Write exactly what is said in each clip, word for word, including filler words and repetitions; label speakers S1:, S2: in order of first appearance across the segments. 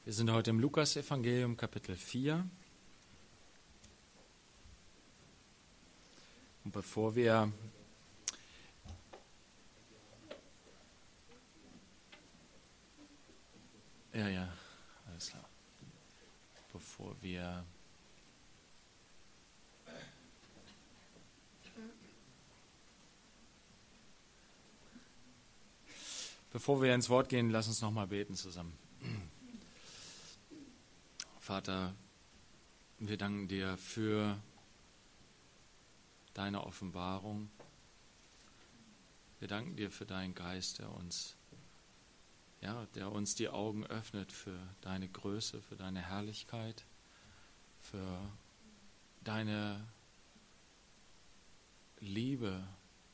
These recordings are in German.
S1: Wir sind heute im Lukas-Evangelium, Kapitel vier. Und bevor wir ja, ja, alles klar. Bevor wir Bevor wir ins Wort gehen, lass uns noch mal beten zusammen. Vater, wir danken dir für deine Offenbarung. Wir danken dir für deinen Geist, der uns, ja, der uns die Augen öffnet für deine Größe, für deine Herrlichkeit, für deine Liebe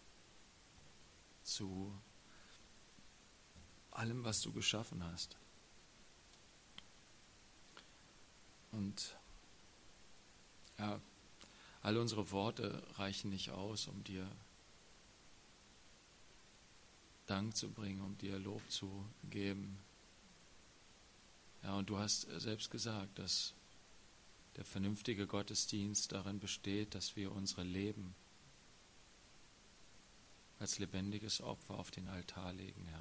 S1: zu allem, was du geschaffen hast. Und ja, alle unsere Worte reichen nicht aus, um dir Dank zu bringen, um dir Lob zu geben. Ja, und du hast selbst gesagt, dass der vernünftige Gottesdienst darin besteht, dass wir unsere Leben als lebendiges Opfer auf den Altar legen, Herr.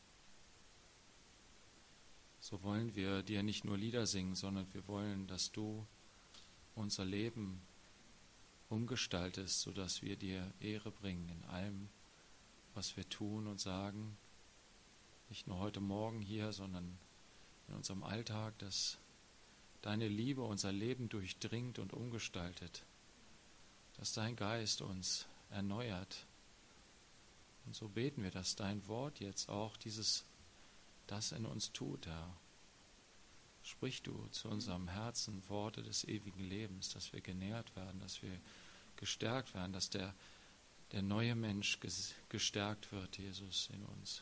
S1: So wollen wir dir nicht nur Lieder singen, sondern wir wollen, dass du unser Leben umgestaltest, sodass wir dir Ehre bringen in allem, was wir tun und sagen. Nicht nur heute Morgen hier, sondern in unserem Alltag, dass deine Liebe unser Leben durchdringt und umgestaltet, dass dein Geist uns erneuert. Und so beten wir, dass dein Wort jetzt auch dieses das in uns tut, Herr. Sprich du zu unserem Herzen Worte des ewigen Lebens, dass wir genährt werden, dass wir gestärkt werden, dass der, der neue Mensch gestärkt wird, Jesus, in uns.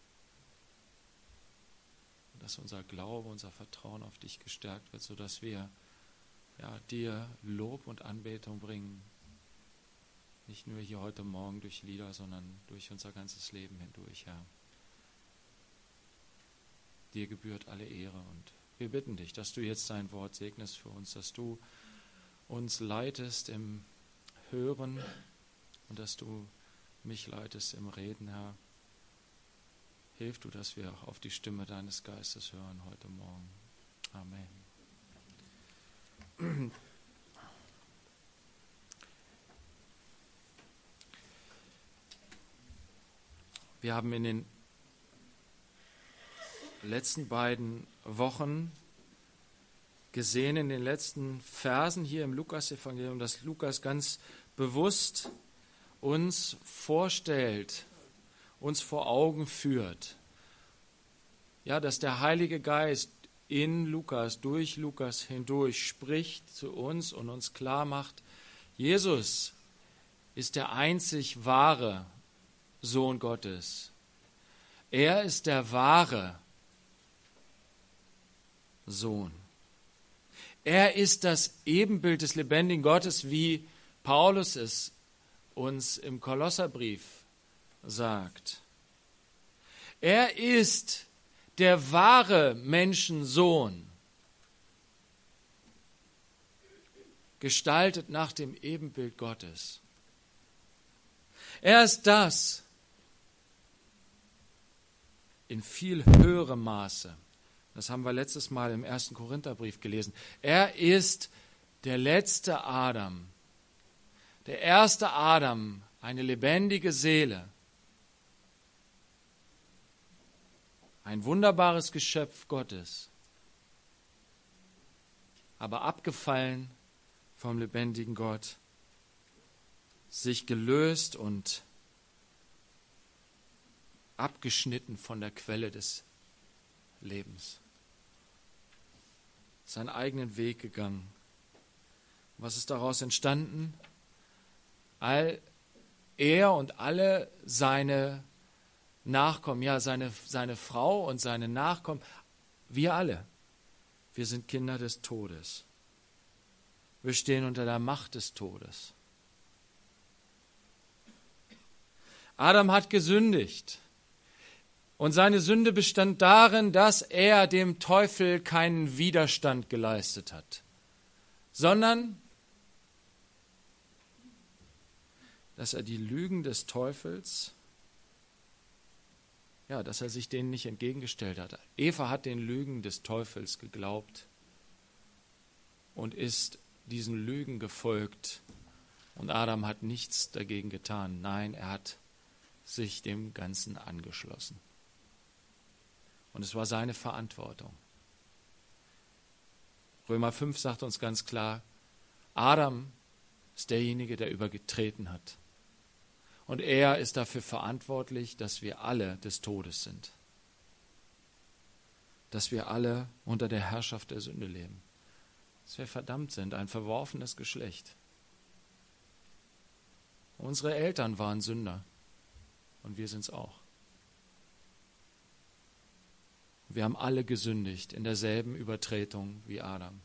S1: Und dass unser Glaube, unser Vertrauen auf dich gestärkt wird, sodass wir ja, dir Lob und Anbetung bringen. Nicht nur hier heute Morgen durch Lieder, sondern durch unser ganzes Leben hindurch, Herr. Dir gebührt alle Ehre und wir bitten dich, dass du jetzt dein Wort segnest für uns, dass du uns leitest im Hören und dass du mich leitest im Reden, Herr. Hilf du, dass wir auf die Stimme deines Geistes hören heute Morgen. Amen. Wir haben in den letzten beiden Wochen gesehen, in den letzten Versen hier im Lukas-Evangelium, dass Lukas ganz bewusst uns vorstellt, uns vor Augen führt. Ja, dass der Heilige Geist in Lukas, durch Lukas hindurch spricht zu uns und uns klar macht, Jesus ist der einzig wahre Sohn Gottes. Er ist der wahre Sohn. Er ist das Ebenbild des lebendigen Gottes, wie Paulus es uns im Kolosserbrief sagt. Er ist der wahre Menschensohn, gestaltet nach dem Ebenbild Gottes. Er ist das in viel höherem Maße. Das haben wir letztes Mal im ersten Korintherbrief gelesen. Er ist der letzte Adam, der erste Adam, eine lebendige Seele, ein wunderbares Geschöpf Gottes, aber abgefallen vom lebendigen Gott, sich gelöst und abgeschnitten von der Quelle des Lebens. Seinen eigenen Weg gegangen. Was ist daraus entstanden? All er und alle seine Nachkommen, ja, seine, seine Frau und seine Nachkommen, wir alle, wir sind Kinder des Todes. Wir stehen unter der Macht des Todes. Adam hat gesündigt. Und seine Sünde bestand darin, dass er dem Teufel keinen Widerstand geleistet hat, sondern dass er die Lügen des Teufels, ja, dass er sich denen nicht entgegengestellt hat. Eva hat den Lügen des Teufels geglaubt und ist diesen Lügen gefolgt. Und Adam hat nichts dagegen getan. Nein, er hat sich dem Ganzen angeschlossen. Und es war seine Verantwortung. Römer fünf sagt uns ganz klar, Adam ist derjenige, der übergetreten hat. Und er ist dafür verantwortlich, dass wir alle des Todes sind. Dass wir alle unter der Herrschaft der Sünde leben. Dass wir verdammt sind, ein verworfenes Geschlecht. Unsere Eltern waren Sünder und wir sind es auch. Wir haben alle gesündigt in derselben Übertretung wie Adam.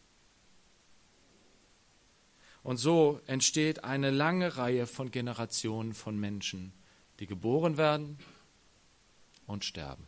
S1: Und so entsteht eine lange Reihe von Generationen von Menschen, die geboren werden und sterben.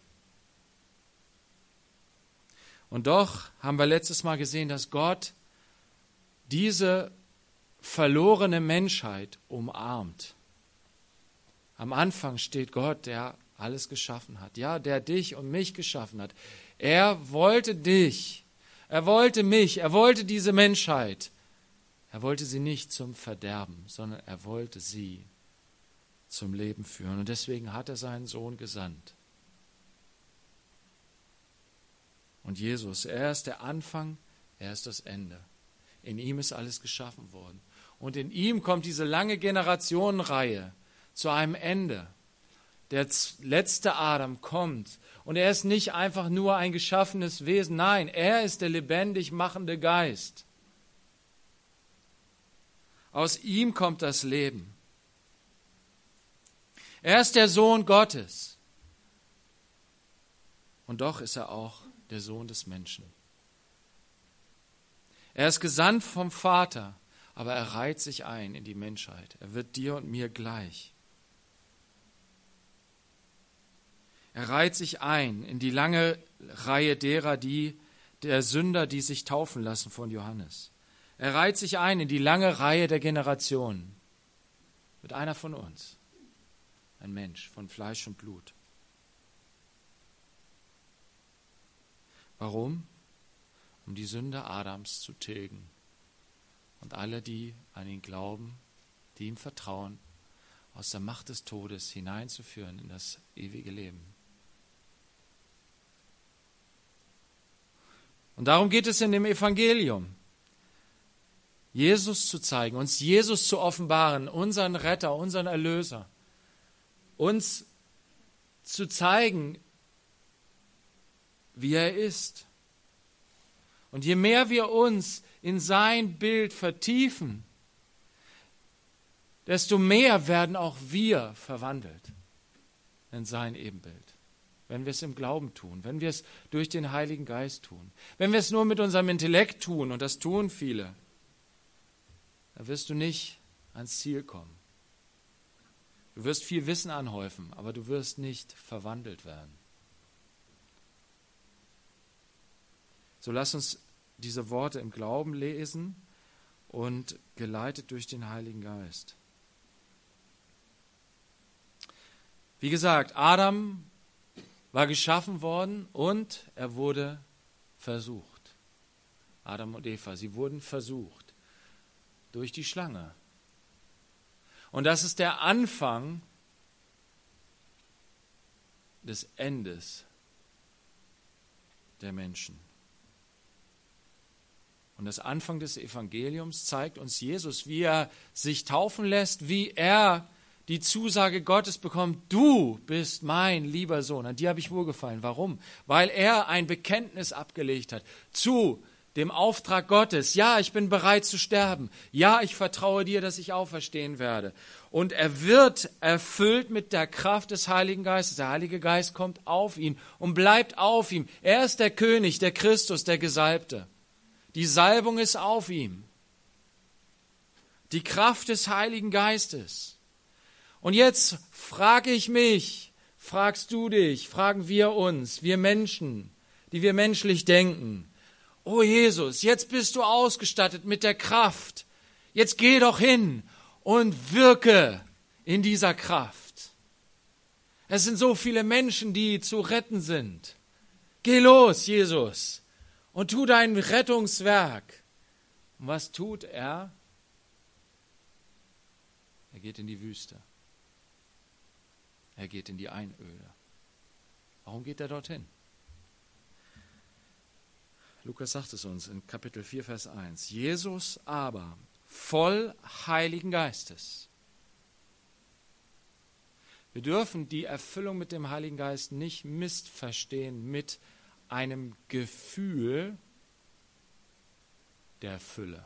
S1: Und doch haben wir letztes Mal gesehen, dass Gott diese verlorene Menschheit umarmt. Am Anfang steht Gott, der alles geschaffen hat. Ja, der dich und mich geschaffen hat. Er wollte dich, er wollte mich, er wollte diese Menschheit. Er wollte sie nicht zum Verderben, sondern er wollte sie zum Leben führen. Und deswegen hat er seinen Sohn gesandt. Und Jesus, er ist der Anfang, er ist das Ende. In ihm ist alles geschaffen worden. Und in ihm kommt diese lange Generationenreihe zu einem Ende. Der letzte Adam kommt. Und er ist nicht einfach nur ein geschaffenes Wesen. Nein, er ist der lebendig machende Geist. Aus ihm kommt das Leben. Er ist der Sohn Gottes. Und doch ist er auch der Sohn des Menschen. Er ist gesandt vom Vater, aber er reiht sich ein in die Menschheit. Er wird dir und mir gleich. Er reiht sich ein in die lange Reihe derer, die der Sünder, die sich taufen lassen von Johannes. Er reiht sich ein in die lange Reihe der Generationen. Mit einer von uns. Ein Mensch von Fleisch und Blut. Warum? Um die Sünde Adams zu tilgen. Und alle, die an ihn glauben, die ihm vertrauen, aus der Macht des Todes hineinzuführen in das ewige Leben. Und darum geht es in dem Evangelium. Jesus zu zeigen, uns Jesus zu offenbaren, unseren Retter, unseren Erlöser. Uns zu zeigen, wie er ist. Und je mehr wir uns in sein Bild vertiefen, desto mehr werden auch wir verwandelt in sein Ebenbild. Wenn wir es im Glauben tun, wenn wir es durch den Heiligen Geist tun, wenn wir es nur mit unserem Intellekt tun, und das tun viele, dann wirst du nicht ans Ziel kommen. Du wirst viel Wissen anhäufen, aber du wirst nicht verwandelt werden. So lass uns diese Worte im Glauben lesen und geleitet durch den Heiligen Geist. Wie gesagt, Adam war geschaffen worden und er wurde versucht. Adam und Eva, sie wurden versucht durch die Schlange. Und das ist der Anfang des Endes der Menschen. Und das Anfang des Evangeliums zeigt uns Jesus, wie er sich taufen lässt, wie er die Zusage Gottes bekommt, du bist mein lieber Sohn, an dir habe ich wohlgefallen. Warum? Weil er ein Bekenntnis abgelegt hat zu dem Auftrag Gottes. Ja, ich bin bereit zu sterben. Ja, ich vertraue dir, dass ich auferstehen werde. Und er wird erfüllt mit der Kraft des Heiligen Geistes. Der Heilige Geist kommt auf ihn und bleibt auf ihm. Er ist der König, der Christus, der Gesalbte. Die Salbung ist auf ihm. Die Kraft des Heiligen Geistes. Und jetzt frage ich mich, fragst du dich, fragen wir uns, wir Menschen, die wir menschlich denken, oh Jesus, jetzt bist du ausgestattet mit der Kraft, jetzt geh doch hin und wirke in dieser Kraft. Es sind so viele Menschen, die zu retten sind. Geh los, Jesus, und tu dein Rettungswerk. Und was tut er? Er geht in die Wüste. Er geht in die Einöde. Warum geht er dorthin? Lukas sagt es uns in Kapitel vier, Vers eins. Jesus aber, voll Heiligen Geistes. Wir dürfen die Erfüllung mit dem Heiligen Geist nicht missverstehen mit einem Gefühl der Fülle.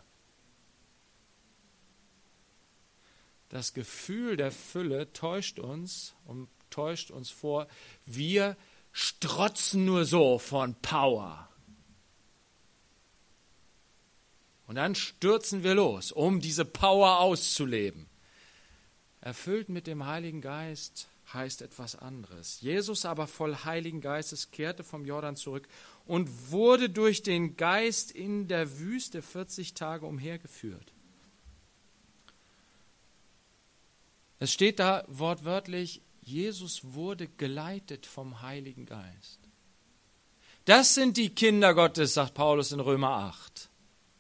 S1: Das Gefühl der Fülle täuscht uns und täuscht uns vor, wir strotzen nur so von Power. Und dann stürzen wir los, um diese Power auszuleben. Erfüllt mit dem Heiligen Geist heißt etwas anderes. Jesus aber voll Heiligen Geistes kehrte vom Jordan zurück und wurde durch den Geist in der Wüste vierzig Tage umhergeführt. Es steht da wortwörtlich, Jesus wurde geleitet vom Heiligen Geist. Das sind die Kinder Gottes, sagt Paulus in Römer acht.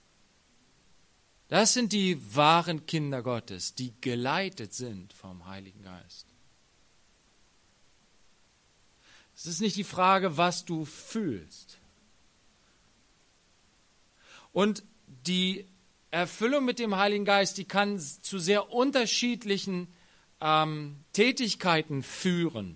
S1: Das sind die wahren Kinder Gottes, die geleitet sind vom Heiligen Geist. Es ist nicht die Frage, was du fühlst. Und die Erfüllung mit dem Heiligen Geist, die kann zu sehr unterschiedlichen ähm, Tätigkeiten führen.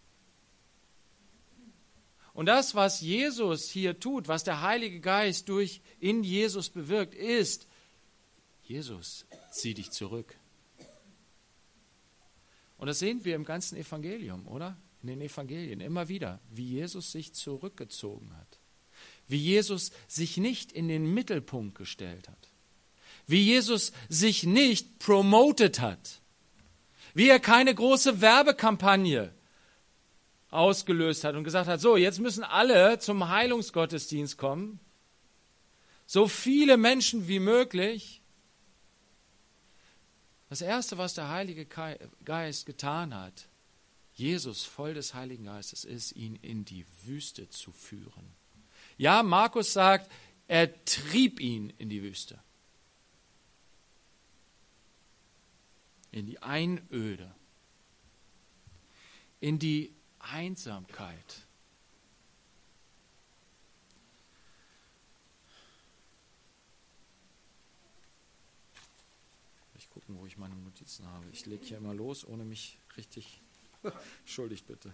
S1: Und das, was Jesus hier tut, was der Heilige Geist durch in Jesus bewirkt, ist, Jesus, zieh dich zurück. Und das sehen wir im ganzen Evangelium, oder? In den Evangelien immer wieder, wie Jesus sich zurückgezogen hat. Wie Jesus sich nicht in den Mittelpunkt gestellt hat. Wie Jesus sich nicht promotet hat. Wie er keine große Werbekampagne ausgelöst hat und gesagt hat, so, jetzt müssen alle zum Heilungsgottesdienst kommen. So viele Menschen wie möglich. Das Erste, was der Heilige Geist getan hat, Jesus voll des Heiligen Geistes, ist, ihn in die Wüste zu führen. Ja, Markus sagt, er trieb ihn in die Wüste. In die Einöde. In die Einsamkeit. Ich gucke, wo ich meine Notizen habe. Ich lege hier immer los, ohne mich richtig... Entschuldigt bitte.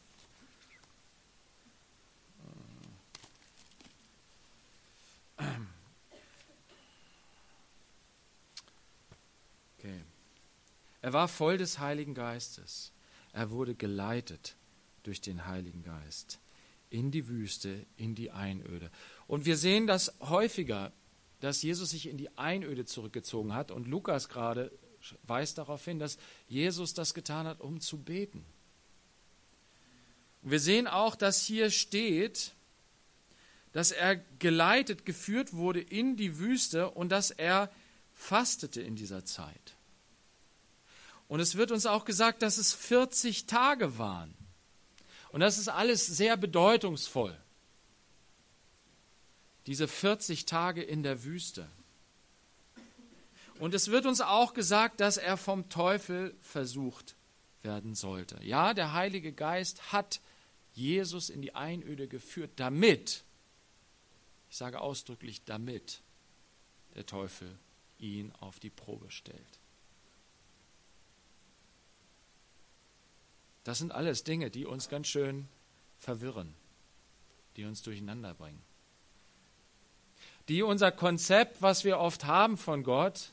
S1: Okay. Er war voll des Heiligen Geistes. Er wurde geleitet durch den Heiligen Geist in die Wüste, in die Einöde. Und wir sehen das häufiger, dass Jesus sich in die Einöde zurückgezogen hat. Und Lukas gerade weist darauf hin, dass Jesus das getan hat, um zu beten. Und wir sehen auch, dass hier steht, dass er geleitet, geführt wurde in die Wüste und dass er fastete in dieser Zeit. Und es wird uns auch gesagt, dass es vierzig Tage waren. Und das ist alles sehr bedeutungsvoll. Diese vierzig Tage in der Wüste. Und es wird uns auch gesagt, dass er vom Teufel versucht werden sollte. Ja, der Heilige Geist hat Jesus in die Einöde geführt, damit, ich sage ausdrücklich damit, der Teufel ihn auf die Probe stellt. Das sind alles Dinge, die uns ganz schön verwirren, die uns durcheinander bringen. Die unser Konzept, was wir oft haben von Gott,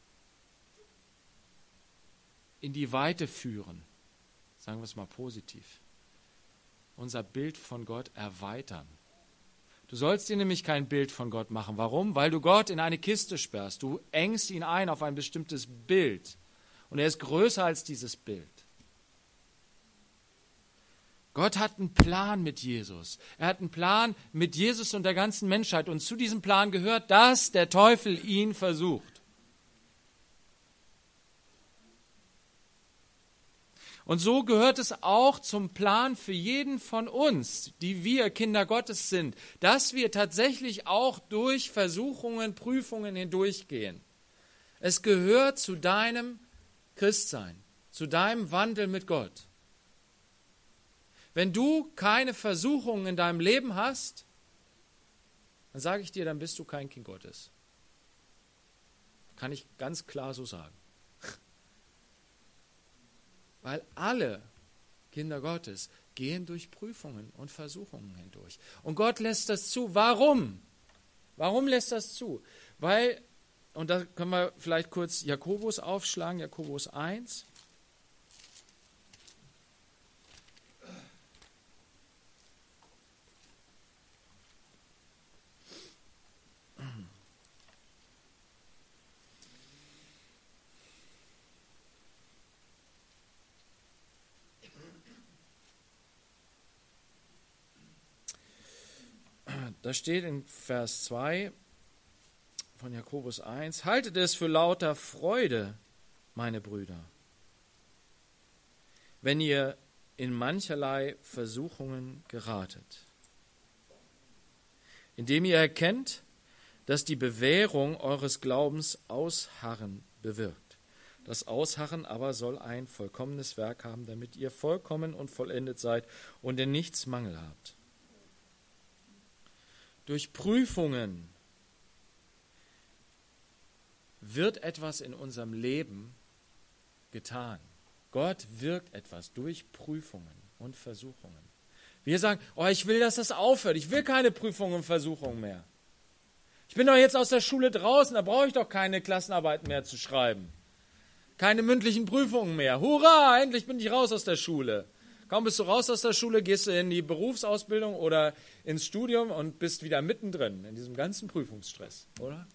S1: in die Weite führen. Sagen wir es mal positiv. Unser Bild von Gott erweitern. Du sollst dir nämlich kein Bild von Gott machen. Warum? Weil du Gott in eine Kiste sperrst. Du engst ihn ein auf ein bestimmtes Bild. Und er ist größer als dieses Bild. Gott hat einen Plan mit Jesus. Er hat einen Plan mit Jesus und der ganzen Menschheit. Und zu diesem Plan gehört, dass der Teufel ihn versucht. Und so gehört es auch zum Plan für jeden von uns, die wir Kinder Gottes sind, dass wir tatsächlich auch durch Versuchungen, Prüfungen hindurchgehen. Es gehört zu deinem Christsein, zu deinem Wandel mit Gott. Wenn du keine Versuchungen in deinem Leben hast, dann sage ich dir, dann bist du kein Kind Gottes. Kann ich ganz klar so sagen. Weil alle Kinder Gottes gehen durch Prüfungen und Versuchungen hindurch. Und Gott lässt das zu. Warum? Warum lässt das zu? Weil, und da können wir vielleicht kurz Jakobus aufschlagen, Jakobus eins. Da steht in Vers zwei von Jakobus eins, haltet es für lauter Freude, meine Brüder, wenn ihr in mancherlei Versuchungen geratet, indem ihr erkennt, dass die Bewährung eures Glaubens Ausharren bewirkt. Das Ausharren aber soll ein vollkommenes Werk haben, damit ihr vollkommen und vollendet seid und in nichts Mangel habt. Durch Prüfungen wird etwas in unserem Leben getan. Gott wirkt etwas durch Prüfungen und Versuchungen. Wir sagen, oh, ich will, dass das aufhört. Ich will keine Prüfungen und Versuchungen mehr. Ich bin doch jetzt aus der Schule draußen, da brauche ich doch keine Klassenarbeiten mehr zu schreiben. Keine mündlichen Prüfungen mehr. Hurra, endlich bin ich raus aus der Schule. Kaum bist du raus aus der Schule, gehst du in die Berufsausbildung oder ins Studium und bist wieder mittendrin in diesem ganzen Prüfungsstress, oder?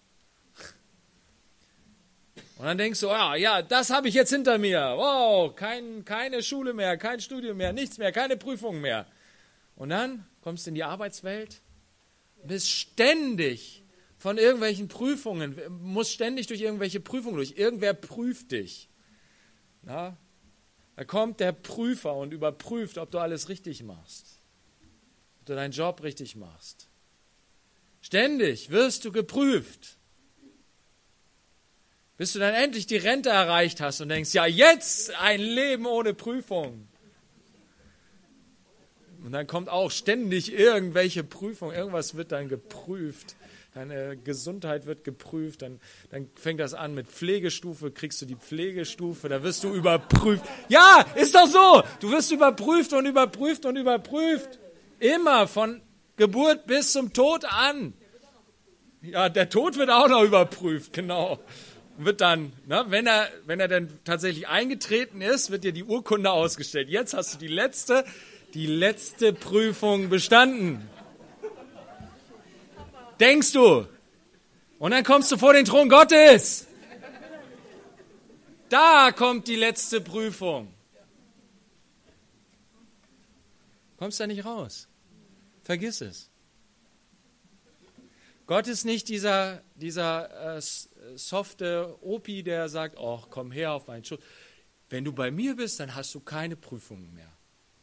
S1: Und dann denkst du, ja, ja, das habe ich jetzt hinter mir. Wow, kein, keine Schule mehr, kein Studium mehr, nichts mehr, keine Prüfungen mehr. Und dann kommst du in die Arbeitswelt, bist ständig von irgendwelchen Prüfungen, musst ständig durch irgendwelche Prüfungen durch. Irgendwer prüft dich. Na? Da kommt der Prüfer und überprüft, ob du alles richtig machst, ob du deinen Job richtig machst. Ständig wirst du geprüft, bis du dann endlich die Rente erreicht hast und denkst, ja, jetzt ein Leben ohne Prüfung. Und dann kommt auch ständig irgendwelche Prüfungen, irgendwas wird dann geprüft. Deine Gesundheit wird geprüft, dann, dann fängt das an mit Pflegestufe, kriegst du die Pflegestufe, da wirst du überprüft. Ja, ist doch so, du wirst überprüft und überprüft und überprüft. Immer von Geburt bis zum Tod an. Ja, der Tod wird auch noch überprüft, genau. Wird dann, ne, wenn er, wenn er dann tatsächlich eingetreten ist, wird dir die Urkunde ausgestellt. Jetzt hast du die letzte, die letzte Prüfung bestanden. Denkst du? Und dann kommst du vor den Thron Gottes. Da kommt die letzte Prüfung. Kommst da nicht raus. Vergiss es. Gott ist nicht dieser, dieser äh, softe Opi, der sagt, oh, komm her auf meinen Schutz. Wenn du bei mir bist, dann hast du keine Prüfungen mehr.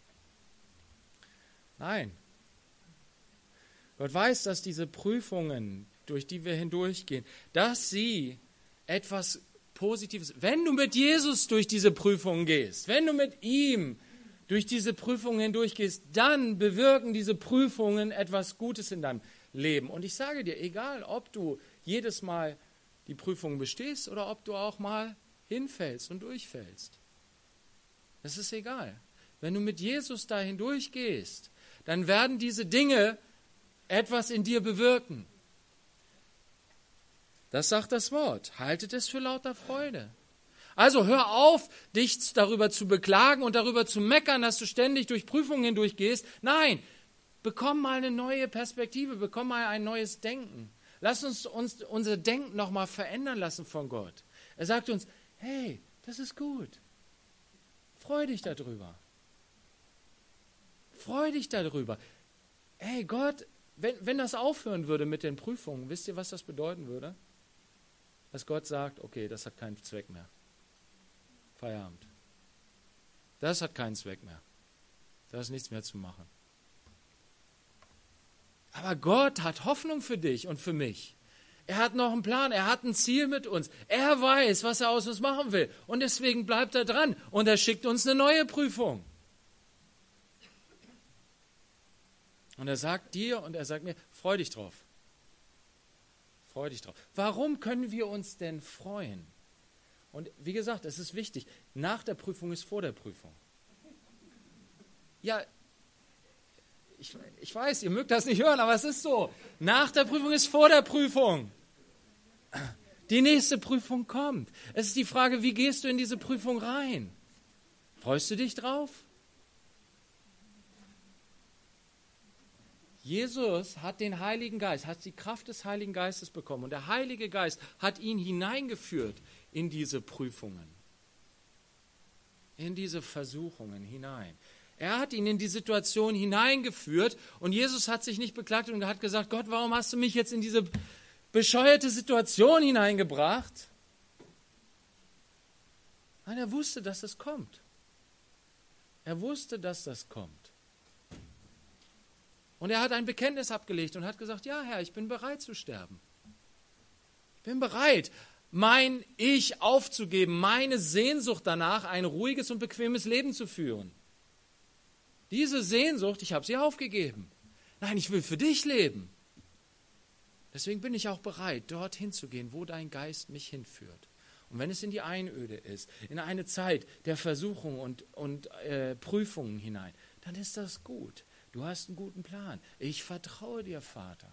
S1: Nein. Gott weiß, dass diese Prüfungen, durch die wir hindurchgehen, dass sie etwas Positives, wenn du mit Jesus durch diese Prüfungen gehst, wenn du mit ihm durch diese Prüfungen hindurchgehst, dann bewirken diese Prüfungen etwas Gutes in deinem Leben. Und ich sage dir, egal ob du jedes Mal die Prüfungen bestehst oder ob du auch mal hinfällst und durchfällst. Das ist egal. Wenn du mit Jesus da hindurchgehst, dann werden diese Dinge etwas in dir bewirken. Das sagt das Wort. Haltet es für lauter Freude. Also hör auf, dich darüber zu beklagen und darüber zu meckern, dass du ständig durch Prüfungen hindurchgehst. Nein, bekomm mal eine neue Perspektive, bekomm mal ein neues Denken. Lass uns, uns unser Denken nochmal verändern lassen von Gott. Er sagt uns, hey, das ist gut. Freu dich darüber.
S2: Freu dich darüber. Hey Gott, wenn, wenn das aufhören würde mit den Prüfungen, wisst ihr, was das bedeuten würde? Dass Gott sagt, okay, das hat keinen Zweck mehr. Feierabend. Das hat keinen Zweck mehr. Da ist nichts mehr zu machen. Aber Gott hat Hoffnung für dich und für mich. Er hat noch einen Plan, er hat ein Ziel mit uns. Er weiß, was er aus uns machen will. Und deswegen bleibt er dran und er schickt uns eine neue Prüfung. Und er sagt dir und er sagt mir, freu dich drauf. Freu dich drauf. Warum können wir uns denn freuen? Und wie gesagt, es ist wichtig, nach der Prüfung ist vor der Prüfung. Ja, ich, ich weiß, ihr mögt das nicht hören, aber es ist so. Nach der Prüfung ist vor der Prüfung. Die nächste Prüfung kommt. Es ist die Frage, wie gehst du in diese Prüfung rein? Freust du dich drauf? Jesus hat den Heiligen Geist, hat die Kraft des Heiligen Geistes bekommen. Und der Heilige Geist hat ihn hineingeführt in diese Prüfungen, in diese Versuchungen hinein. Er hat ihn in die Situation hineingeführt und Jesus hat sich nicht beklagt und hat gesagt, Gott, warum hast du mich jetzt in diese bescheuerte Situation hineingebracht? Nein, er wusste, dass das kommt. Er wusste, dass das kommt. Und er hat ein Bekenntnis abgelegt und hat gesagt, ja Herr, ich bin bereit zu sterben. Ich bin bereit, mein Ich aufzugeben, meine Sehnsucht danach, ein ruhiges und bequemes Leben zu führen. Diese Sehnsucht, ich habe sie aufgegeben. Nein, ich will für dich leben. Deswegen bin ich auch bereit, dorthin zu gehen, wo dein Geist mich hinführt. Und wenn es in die Einöde ist, in eine Zeit der Versuchung und, und äh, Prüfungen hinein, dann ist das gut. Du hast einen guten Plan. Ich vertraue dir, Vater.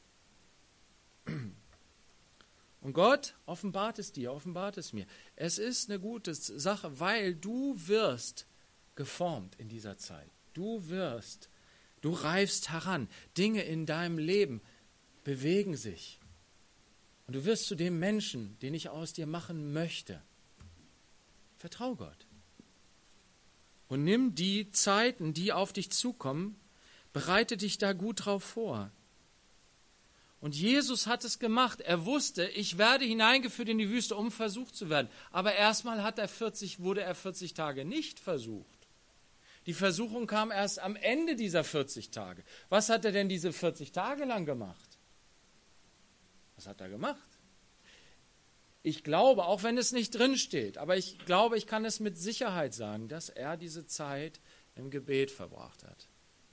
S2: Und Gott offenbart es dir, offenbart es mir. Es ist eine gute Sache, weil du wirst geformt in dieser Zeit. Du wirst, du reifst heran. Dinge in deinem Leben bewegen sich. Und du wirst zu dem Menschen, den ich aus dir machen möchte. Vertrau Gott. Und nimm die Zeiten, die auf dich zukommen, bereite dich da gut drauf vor. Und Jesus hat es gemacht. Er wusste, ich werde hineingeführt in die Wüste, um versucht zu werden. Aber erstmal hat er vierzig, wurde er vierzig Tage nicht versucht. Die Versuchung kam erst am Ende dieser vierzig Tage. Was hat er denn diese vierzig Tage lang gemacht? Was hat er gemacht? Ich glaube, auch wenn es nicht drinsteht, aber ich glaube, ich kann es mit Sicherheit sagen, dass er diese Zeit im Gebet verbracht hat.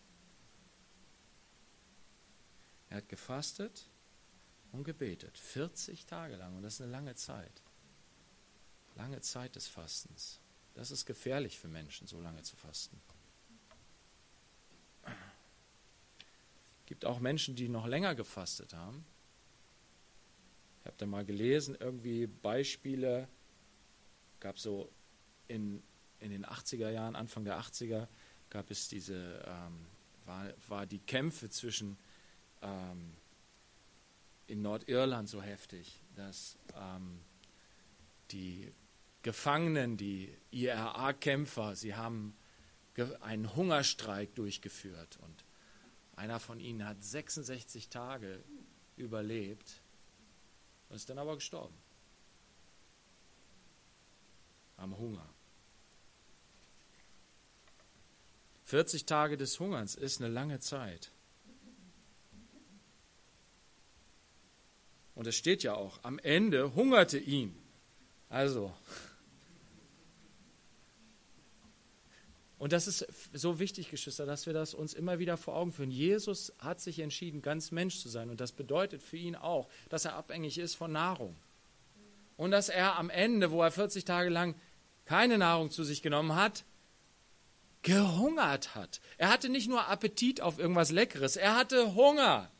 S2: Er hat gefastet und gebetet, vierzig Tage lang, und das ist eine lange Zeit. Lange Zeit des Fastens. Das ist gefährlich für Menschen, so lange zu fasten. Es gibt auch Menschen, die noch länger gefastet haben. Ich habe da mal gelesen, irgendwie Beispiele, gab so in, in den achtziger Jahren, Anfang der achtziger, gab es diese, ähm, war, war die Kämpfe zwischen ähm, in Nordirland so heftig, dass ähm, die Gefangenen, die I R A-Kämpfer, sie haben ge- einen Hungerstreik durchgeführt und einer von ihnen hat sechsundsechzig Tage überlebt und ist dann aber gestorben. Am Hunger. vierzig Tage des Hungerns ist eine lange Zeit. Und es steht ja auch, am Ende hungerte ihn. Also, und das ist so wichtig, Geschwister, dass wir das uns immer wieder vor Augen führen. Jesus hat sich entschieden, ganz Mensch zu sein. Und das bedeutet für ihn auch, dass er abhängig ist von Nahrung. Und dass er am Ende, wo er vierzig Tage lang keine Nahrung zu sich genommen hat, gehungert hat. Er hatte nicht nur Appetit auf irgendwas Leckeres, er hatte Hunger.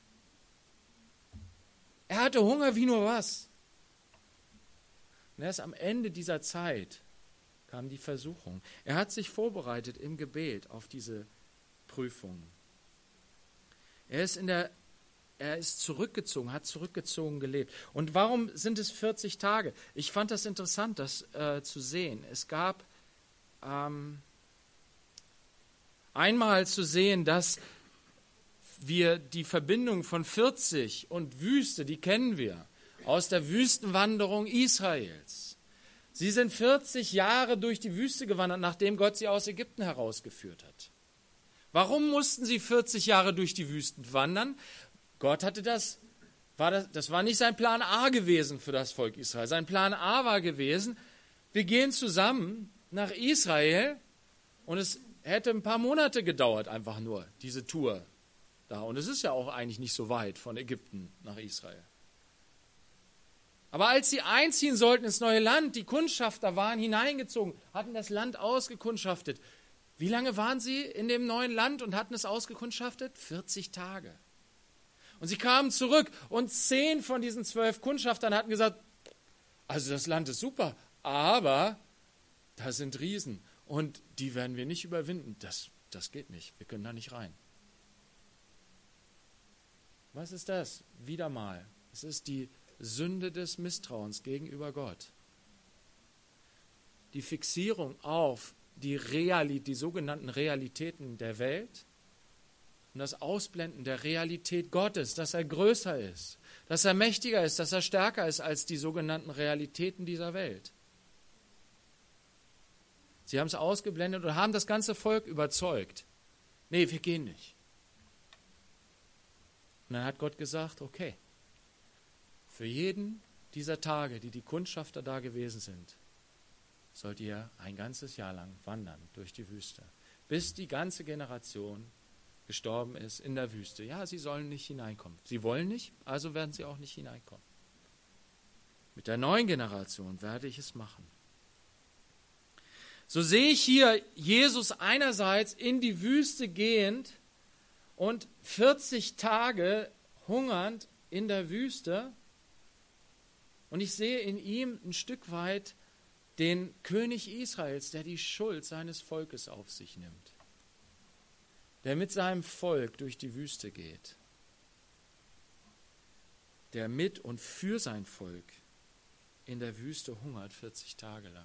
S2: Er hatte Hunger wie nur was. Und erst am Ende dieser Zeit kam die Versuchung. Er hat sich vorbereitet im Gebet auf diese Prüfung. Er ist in der, er ist zurückgezogen, hat zurückgezogen gelebt. Und warum sind es vierzig Tage? Ich fand das interessant, das äh, zu sehen. Es gab, ähm, Einmal zu sehen, dass wir die Verbindung von vierzig und Wüste, die kennen wir aus der Wüstenwanderung Israels. Sie sind vierzig Jahre durch die Wüste gewandert, nachdem Gott sie aus Ägypten herausgeführt hat. Warum mussten sie vierzig Jahre durch die Wüsten wandern? Gott hatte das, war das, das war nicht sein Plan A gewesen für das Volk Israel. Sein Plan A war gewesen, wir gehen zusammen nach Israel und es hätte ein paar Monate gedauert, einfach nur, diese Tour da. Und es ist ja auch eigentlich nicht so weit von Ägypten nach Israel. Aber als sie einziehen sollten ins neue Land, die Kundschafter waren hineingezogen, hatten das Land ausgekundschaftet. Wie lange waren sie in dem neuen Land und hatten es ausgekundschaftet? vierzig Tage. Und sie kamen zurück und zehn von diesen zwölf Kundschaftern hatten gesagt, also das Land ist super, aber da sind Riesen und die werden wir nicht überwinden. Das, das geht nicht, wir können da nicht rein. Was ist das? Wieder mal. Es ist die Sünde des Misstrauens gegenüber Gott. Die Fixierung auf die, Realität, die sogenannten Realitäten der Welt und das Ausblenden der Realität Gottes, dass er größer ist, dass er mächtiger ist, dass er stärker ist als die sogenannten Realitäten dieser Welt. Sie haben es ausgeblendet und haben das ganze Volk überzeugt. Nee, wir gehen nicht. Und dann hat Gott gesagt, okay, für jeden dieser Tage, die die Kundschafter da gewesen sind, sollt ihr ein ganzes Jahr lang wandern durch die Wüste, bis die ganze Generation gestorben ist in der Wüste. Ja, sie sollen nicht hineinkommen. Sie wollen nicht, also werden sie auch nicht hineinkommen. Mit der neuen Generation werde ich es machen. So sehe ich hier Jesus einerseits in die Wüste gehend und vierzig Tage hungernd in der Wüste. Und ich sehe in ihm ein Stück weit den König Israels, der die Schuld seines Volkes auf sich nimmt, der mit seinem Volk durch die Wüste geht, der mit und für sein Volk in der Wüste hungert vierzig Tage lang.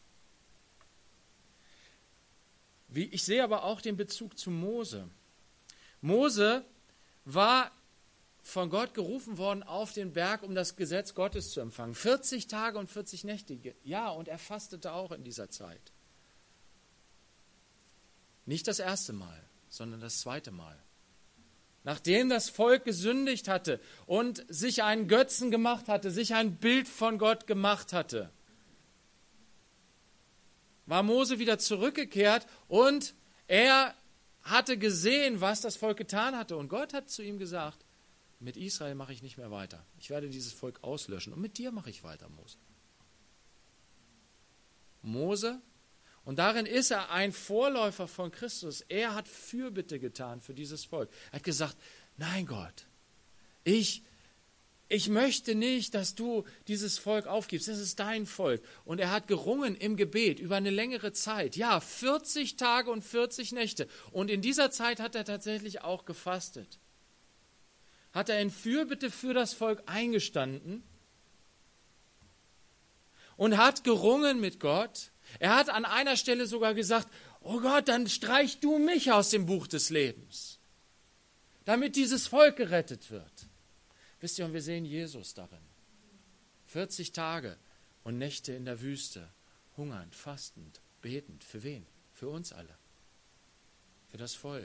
S2: Wie, ich sehe aber auch den Bezug zu Mose. Mose war von Gott gerufen worden auf den Berg, um das Gesetz Gottes zu empfangen. vierzig Tage und vierzig Nächte. Ja, und er fastete auch in dieser Zeit. Nicht das erste Mal, sondern das zweite Mal. Nachdem das Volk gesündigt hatte und sich einen Götzen gemacht hatte, sich ein Bild von Gott gemacht hatte, war Mose wieder zurückgekehrt und er hatte gesehen, was das Volk getan hatte. Und Gott hat zu ihm gesagt, mit Israel mache ich nicht mehr weiter. Ich werde dieses Volk auslöschen und mit dir mache ich weiter, Mose. Mose, und darin ist er ein Vorläufer von Christus. Er hat Fürbitte getan für dieses Volk. Er hat gesagt, nein Gott, ich, ich möchte nicht, dass du dieses Volk aufgibst. Das ist dein Volk. Und er hat gerungen im Gebet über eine längere Zeit. Ja, vierzig Tage und vierzig Nächte. Und in dieser Zeit hat er tatsächlich auch gefastet. Hat er in Fürbitte für das Volk eingestanden und hat gerungen mit Gott. Er hat an einer Stelle sogar gesagt, oh Gott, dann streich du mich aus dem Buch des Lebens, damit dieses Volk gerettet wird. Wisst ihr, und wir sehen Jesus darin. vierzig Tage und Nächte in der Wüste, hungernd, fastend, betend. Für wen? Für uns alle. Für das Volk.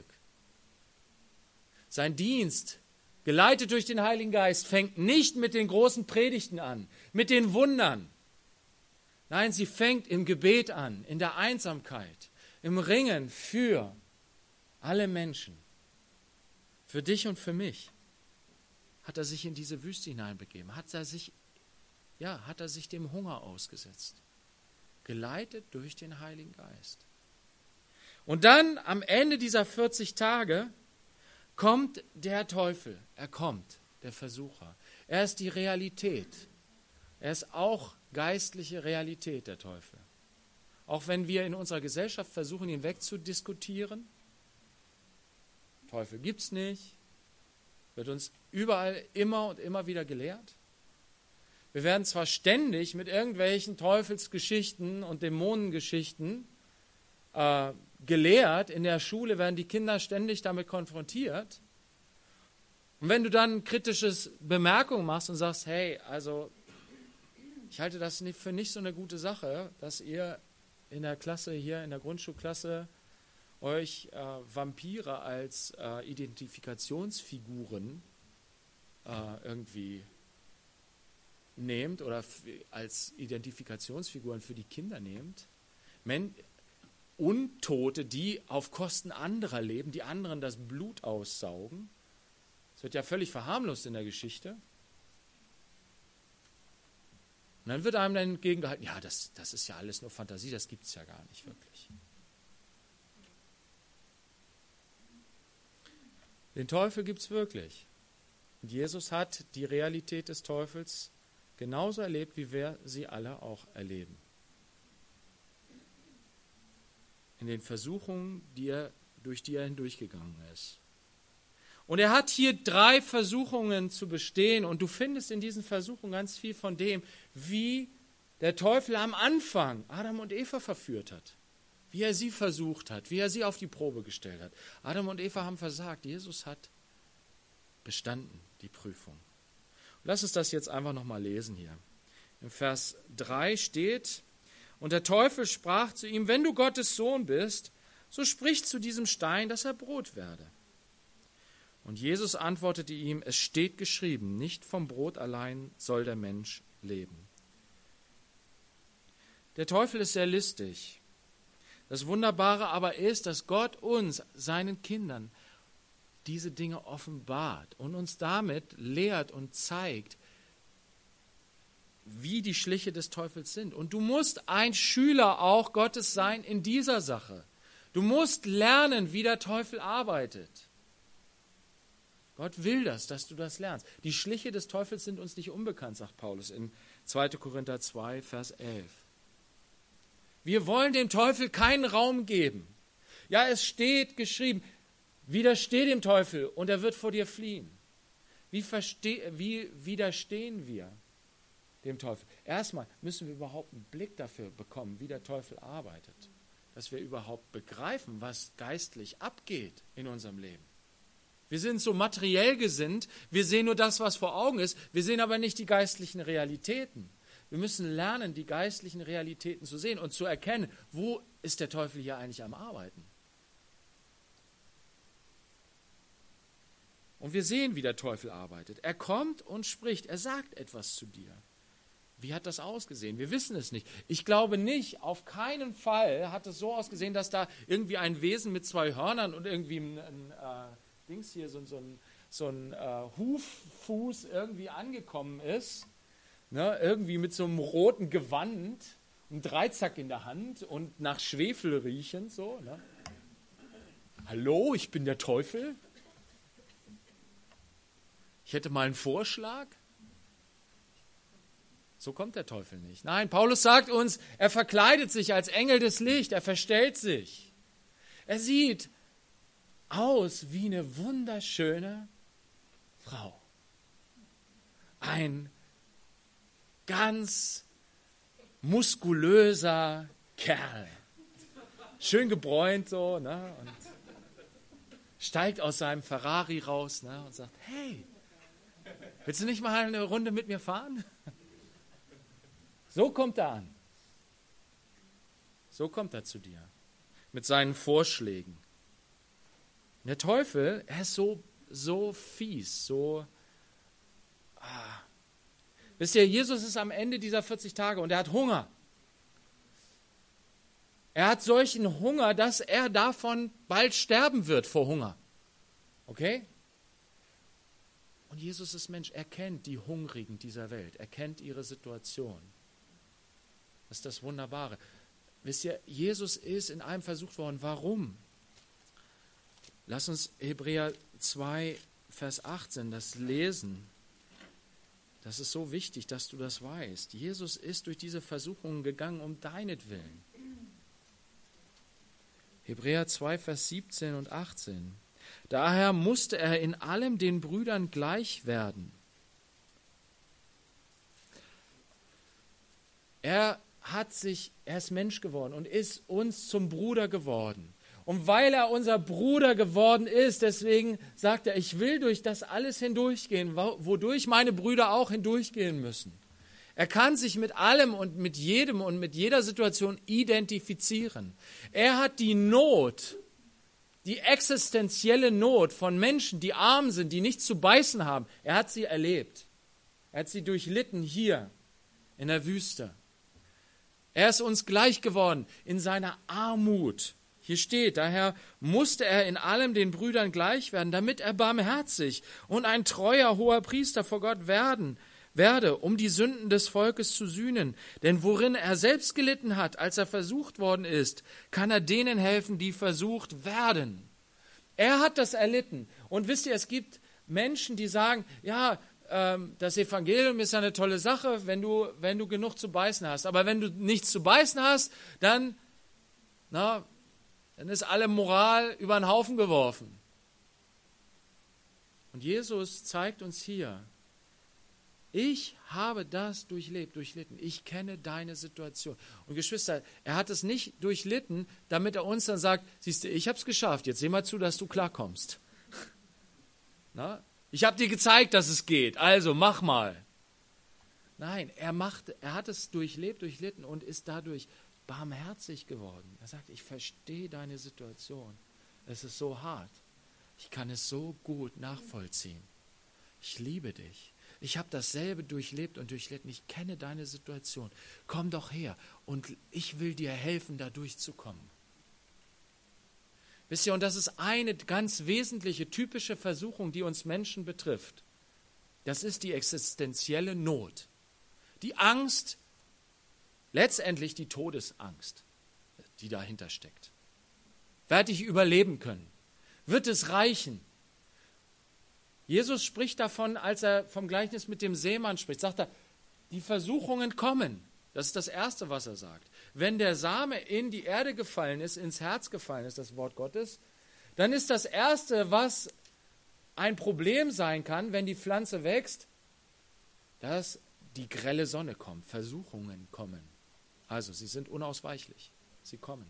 S2: Sein Dienst, geleitet durch den Heiligen Geist, fängt nicht mit den großen Predigten an, mit den Wundern. Nein, sie fängt im Gebet an, in der Einsamkeit, im Ringen für alle Menschen. Für dich und für mich hat er sich in diese Wüste hineinbegeben, hat er sich, ja, hat er sich dem Hunger ausgesetzt, geleitet durch den Heiligen Geist. Und dann am Ende dieser vierzig Tage kommt der Teufel, er kommt, der Versucher. Er ist die Realität. Er ist auch geistliche Realität, der Teufel. Auch wenn wir in unserer Gesellschaft versuchen, ihn wegzudiskutieren. Teufel gibt es nicht. Wird uns überall immer und immer wieder gelehrt. Wir werden zwar ständig mit irgendwelchen Teufelsgeschichten und Dämonengeschichten äh, gelehrt, in der Schule werden die Kinder ständig damit konfrontiert. Und wenn du dann kritisches Bemerkung machst und sagst, hey, also ich halte das nicht für nicht so eine gute Sache, dass ihr in der Klasse hier, in der Grundschulklasse, euch äh, Vampire als äh, Identifikationsfiguren äh, irgendwie nehmt oder f- als Identifikationsfiguren für die Kinder nehmt. Men- Untote, die auf Kosten anderer leben, die anderen das Blut aussaugen. Das wird ja völlig verharmlost in der Geschichte. Und dann wird einem dann entgegengehalten, ja, das, das ist ja alles nur Fantasie, das gibt es ja gar nicht wirklich. Den Teufel gibt es wirklich. Und Jesus hat die Realität des Teufels genauso erlebt, wie wir sie alle auch erleben. In den Versuchungen, die er, durch die er hindurchgegangen ist. Und er hat hier drei Versuchungen zu bestehen und du findest in diesen Versuchungen ganz viel von dem, wie der Teufel am Anfang Adam und Eva verführt hat, wie er sie versucht hat, wie er sie auf die Probe gestellt hat. Adam und Eva haben versagt, Jesus hat bestanden, die Prüfung. Und lass uns das jetzt einfach nochmal lesen hier. Im Vers drei steht, und der Teufel sprach zu ihm, wenn du Gottes Sohn bist, so sprich zu diesem Stein, dass er Brot werde. Und Jesus antwortete ihm, es steht geschrieben, nicht vom Brot allein soll der Mensch leben. Der Teufel ist sehr listig. Das Wunderbare aber ist, dass Gott uns, seinen Kindern, diese Dinge offenbart und uns damit lehrt und zeigt, wie die Schliche des Teufels sind. Und du musst ein Schüler auch Gottes sein in dieser Sache. Du musst lernen, wie der Teufel arbeitet. Gott will das, dass du das lernst. Die Schliche des Teufels sind uns nicht unbekannt, sagt Paulus in zweiter Korinther zwei, Vers elf. Wir wollen dem Teufel keinen Raum geben. Ja, es steht geschrieben, widersteh dem Teufel und er wird vor dir fliehen. Wie, verste- wie widerstehen wir dem Teufel? Erstmal müssen wir überhaupt einen Blick dafür bekommen, wie der Teufel arbeitet. Dass wir überhaupt begreifen, was geistlich abgeht in unserem Leben. Wir sind so materiell gesinnt, wir sehen nur das, was vor Augen ist, wir sehen aber nicht die geistlichen Realitäten. Wir müssen lernen, die geistlichen Realitäten zu sehen und zu erkennen, wo ist der Teufel hier eigentlich am Arbeiten. Und wir sehen, wie der Teufel arbeitet. Er kommt und spricht, er sagt etwas zu dir. Wie hat das ausgesehen? Wir wissen es nicht. Ich glaube nicht, auf keinen Fall hat es so ausgesehen, dass da irgendwie ein Wesen mit zwei Hörnern und irgendwie ein, ein äh, Dings hier, so, so ein, so ein äh, Huffuß irgendwie angekommen ist, ne, irgendwie mit so einem roten Gewand, einem Dreizack in der Hand und nach Schwefel riechend, so, ne? Hallo, ich bin der Teufel. Ich hätte mal einen Vorschlag. So kommt der Teufel nicht. Nein, Paulus sagt uns, er verkleidet sich als Engel des Lichts, er verstellt sich. Er sieht aus wie eine wunderschöne Frau. Ein ganz muskulöser Kerl. Schön gebräunt so, ne? Und steigt aus seinem Ferrari raus, ne? Und sagt, hey, willst du nicht mal eine Runde mit mir fahren? So kommt er an. So kommt er zu dir. Mit seinen Vorschlägen. Der Teufel, er ist so, so fies, so... Ah. Wisst ihr, Jesus ist am Ende dieser vierzig Tage und er hat Hunger. Er hat solchen Hunger, dass er davon bald sterben wird vor Hunger. Okay? Und Jesus ist Mensch, er kennt die Hungrigen dieser Welt, er kennt ihre Situation. Das ist das Wunderbare. Wisst ihr, Jesus ist in einem versucht worden. Warum? Lass uns Hebräer zwei, Vers achtzehn das lesen. Das ist so wichtig, dass du das weißt. Jesus ist durch diese Versuchungen gegangen um deinetwillen. Hebräer zwei, Vers siebzehn und achtzehn. Daher musste er in allem den Brüdern gleich werden. Er hat sich, er ist Mensch geworden und ist uns zum Bruder geworden. Und weil er unser Bruder geworden ist, deswegen sagt er, ich will durch das alles hindurchgehen, wodurch meine Brüder auch hindurchgehen müssen. Er kann sich mit allem und mit jedem und mit jeder Situation identifizieren. Er hat die Not, die existenzielle Not von Menschen, die arm sind, die nichts zu beißen haben, er hat sie erlebt. Er hat sie durchlitten hier in der Wüste. Er ist uns gleich geworden in seiner Armut. Hier steht, daher musste er in allem den Brüdern gleich werden, damit er barmherzig und ein treuer hoher Priester vor Gott werden werde, um die Sünden des Volkes zu sühnen. Denn worin er selbst gelitten hat, als er versucht worden ist, kann er denen helfen, die versucht werden. Er hat das erlitten. Und wisst ihr, es gibt Menschen, die sagen, ja, ähm, das Evangelium ist eine tolle Sache, wenn du, wenn du genug zu beißen hast. Aber wenn du nichts zu beißen hast, dann, na, dann ist alle Moral über den Haufen geworfen. Und Jesus zeigt uns hier, ich habe das durchlebt, durchlitten. Ich kenne deine Situation. Und Geschwister, er hat es nicht durchlitten, damit er uns dann sagt, siehst du, ich habe es geschafft, jetzt seh mal zu, dass du klarkommst. Na? Ich habe dir gezeigt, dass es geht, also mach mal. Nein, er, macht, er hat es durchlebt, durchlitten und ist dadurch barmherzig geworden. Er sagt, ich verstehe deine Situation. Es ist so hart. Ich kann es so gut nachvollziehen. Ich liebe dich. Ich habe dasselbe durchlebt und durchlitten. Ich kenne deine Situation. Komm doch her und ich will dir helfen, da durchzukommen. Wisst ihr, und das ist eine ganz wesentliche, typische Versuchung, die uns Menschen betrifft. Das ist die existenzielle Not. Die Angst, letztendlich die Todesangst, die dahinter steckt. Werde ich überleben können? Wird es reichen? Jesus spricht davon, als er vom Gleichnis mit dem Seemann spricht, sagt er, die Versuchungen kommen. Das ist das Erste, was er sagt. Wenn der Same in die Erde gefallen ist, ins Herz gefallen ist, das Wort Gottes, dann ist das Erste, was ein Problem sein kann, wenn die Pflanze wächst, dass die grelle Sonne kommt, Versuchungen kommen. Also, sie sind unausweichlich. Sie kommen.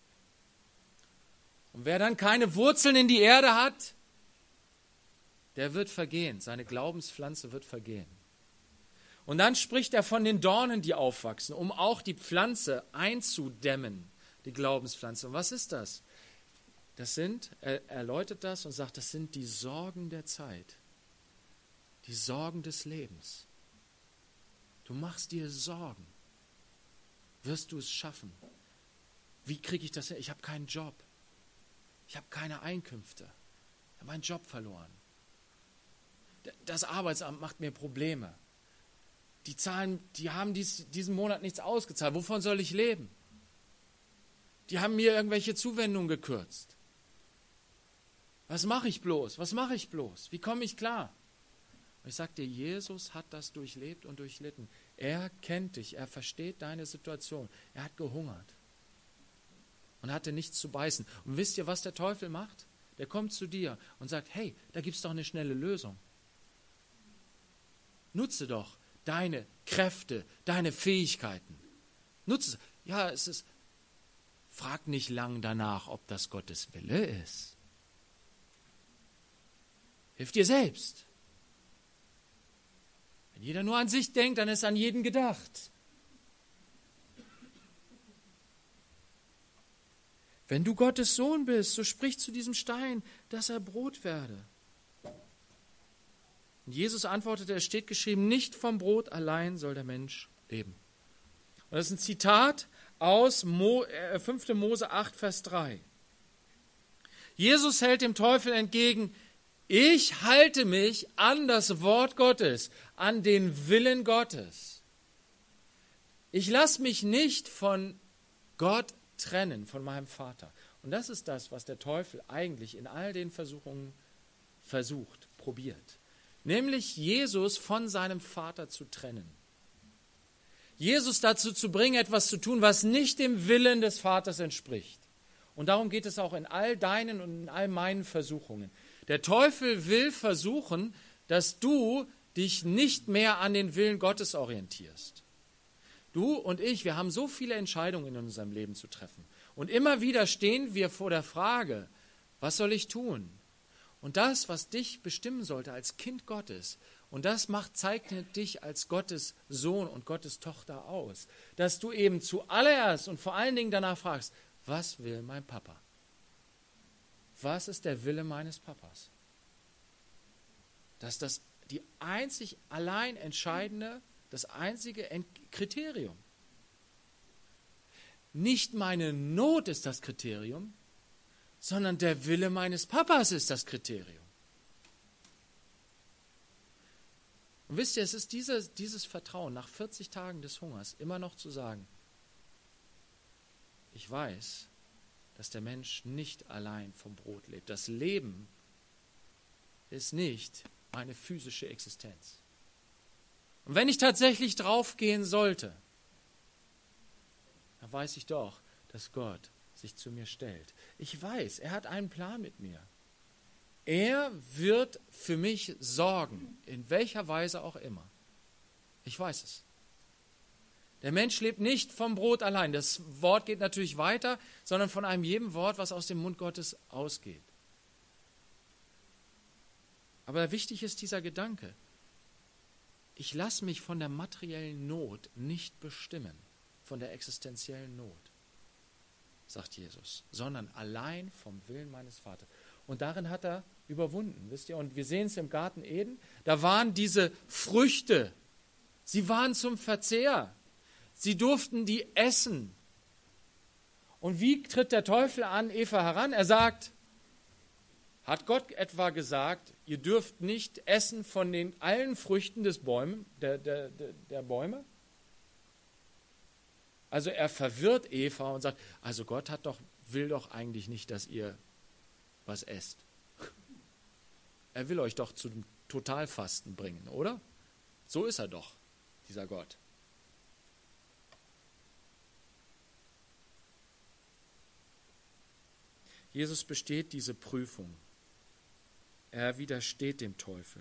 S2: Und wer dann keine Wurzeln in die Erde hat, der wird vergehen. Seine Glaubenspflanze wird vergehen. Und dann spricht er von den Dornen, die aufwachsen, um auch die Pflanze einzudämmen, die Glaubenspflanze. Und was ist das? Das sind, er erläutert das und sagt, das sind die Sorgen der Zeit. Die Sorgen des Lebens. Du machst dir Sorgen. Wirst du es schaffen? Wie kriege ich das hin? Ich habe keinen Job. Ich habe keine Einkünfte. Ich habe meinen Job verloren. Das Arbeitsamt macht mir Probleme. Die Zahlen, die haben dies, diesen Monat nichts ausgezahlt. Wovon soll ich leben? Die haben mir irgendwelche Zuwendungen gekürzt. Was mache ich bloß? Was mache ich bloß? Wie komme ich klar? Und ich sage dir, Jesus hat das durchlebt und durchlitten. Er kennt dich, er versteht deine Situation. Er hat gehungert und hatte nichts zu beißen. Und wisst ihr, was der Teufel macht? Der kommt zu dir und sagt, hey, da gibt es doch eine schnelle Lösung. Nutze doch deine Kräfte, deine Fähigkeiten. Nutze es. Ja, es ist, frag nicht lang danach, ob das Gottes Wille ist. Hilf dir selbst. Wenn jeder nur an sich denkt, dann ist an jeden gedacht. Wenn du Gottes Sohn bist, so sprich zu diesem Stein, dass er Brot werde. Und Jesus antwortete, es steht geschrieben, nicht vom Brot allein soll der Mensch leben. Und das ist ein Zitat aus fünfter Mose acht, Vers drei. Jesus hält dem Teufel entgegen, ich halte mich an das Wort Gottes, an den Willen Gottes. Ich lasse mich nicht von Gott trennen, von meinem Vater. Und das ist das, was der Teufel eigentlich in all den Versuchungen versucht, probiert. Nämlich Jesus von seinem Vater zu trennen. Jesus dazu zu bringen, etwas zu tun, was nicht dem Willen des Vaters entspricht. Und darum geht es auch in all deinen und in all meinen Versuchungen. Der Teufel will versuchen, dass du dich nicht mehr an den Willen Gottes orientierst. Du und ich, wir haben so viele Entscheidungen in unserem Leben zu treffen. Und immer wieder stehen wir vor der Frage, was soll ich tun? Und das, was dich bestimmen sollte als Kind Gottes, und das macht, zeichnet dich als Gottes Sohn und Gottes Tochter aus, dass du eben zuallererst und vor allen Dingen danach fragst, was will mein Papa? Was ist der Wille meines Papas? Das ist das die einzig allein entscheidende, das einzige Kriterium. Nicht meine Not ist das Kriterium, sondern der Wille meines Papas ist das Kriterium. Und wisst ihr, es ist dieses, dieses Vertrauen, nach vierzig Tagen des Hungers immer noch zu sagen, ich weiß, dass der Mensch nicht allein vom Brot lebt. Das Leben ist nicht meine physische Existenz. Und wenn ich tatsächlich draufgehen sollte, dann weiß ich doch, dass Gott sich zu mir stellt. Ich weiß, er hat einen Plan mit mir. Er wird für mich sorgen, in welcher Weise auch immer. Ich weiß es. Der Mensch lebt nicht vom Brot allein. Das Wort geht natürlich weiter, sondern von einem jedem Wort, was aus dem Mund Gottes ausgeht. Aber wichtig ist dieser Gedanke. Ich lasse mich von der materiellen Not nicht bestimmen, von der existenziellen Not, sagt Jesus, sondern allein vom Willen meines Vaters. Und darin hat er überwunden, wisst ihr? Und wir sehen es im Garten Eden, da waren diese Früchte, sie waren zum Verzehr, sie durften die essen. Und wie tritt der Teufel an Eva heran? Er sagt, hat Gott etwa gesagt, ihr dürft nicht essen von den allen Früchten des Bäumen, der, der, der, der Bäume? Also er verwirrt Eva und sagt, also Gott hat doch, will doch eigentlich nicht, dass ihr was esst. Er will euch doch zum Totalfasten bringen, oder? So ist er doch, dieser Gott. Jesus besteht diese Prüfung. Er widersteht dem Teufel.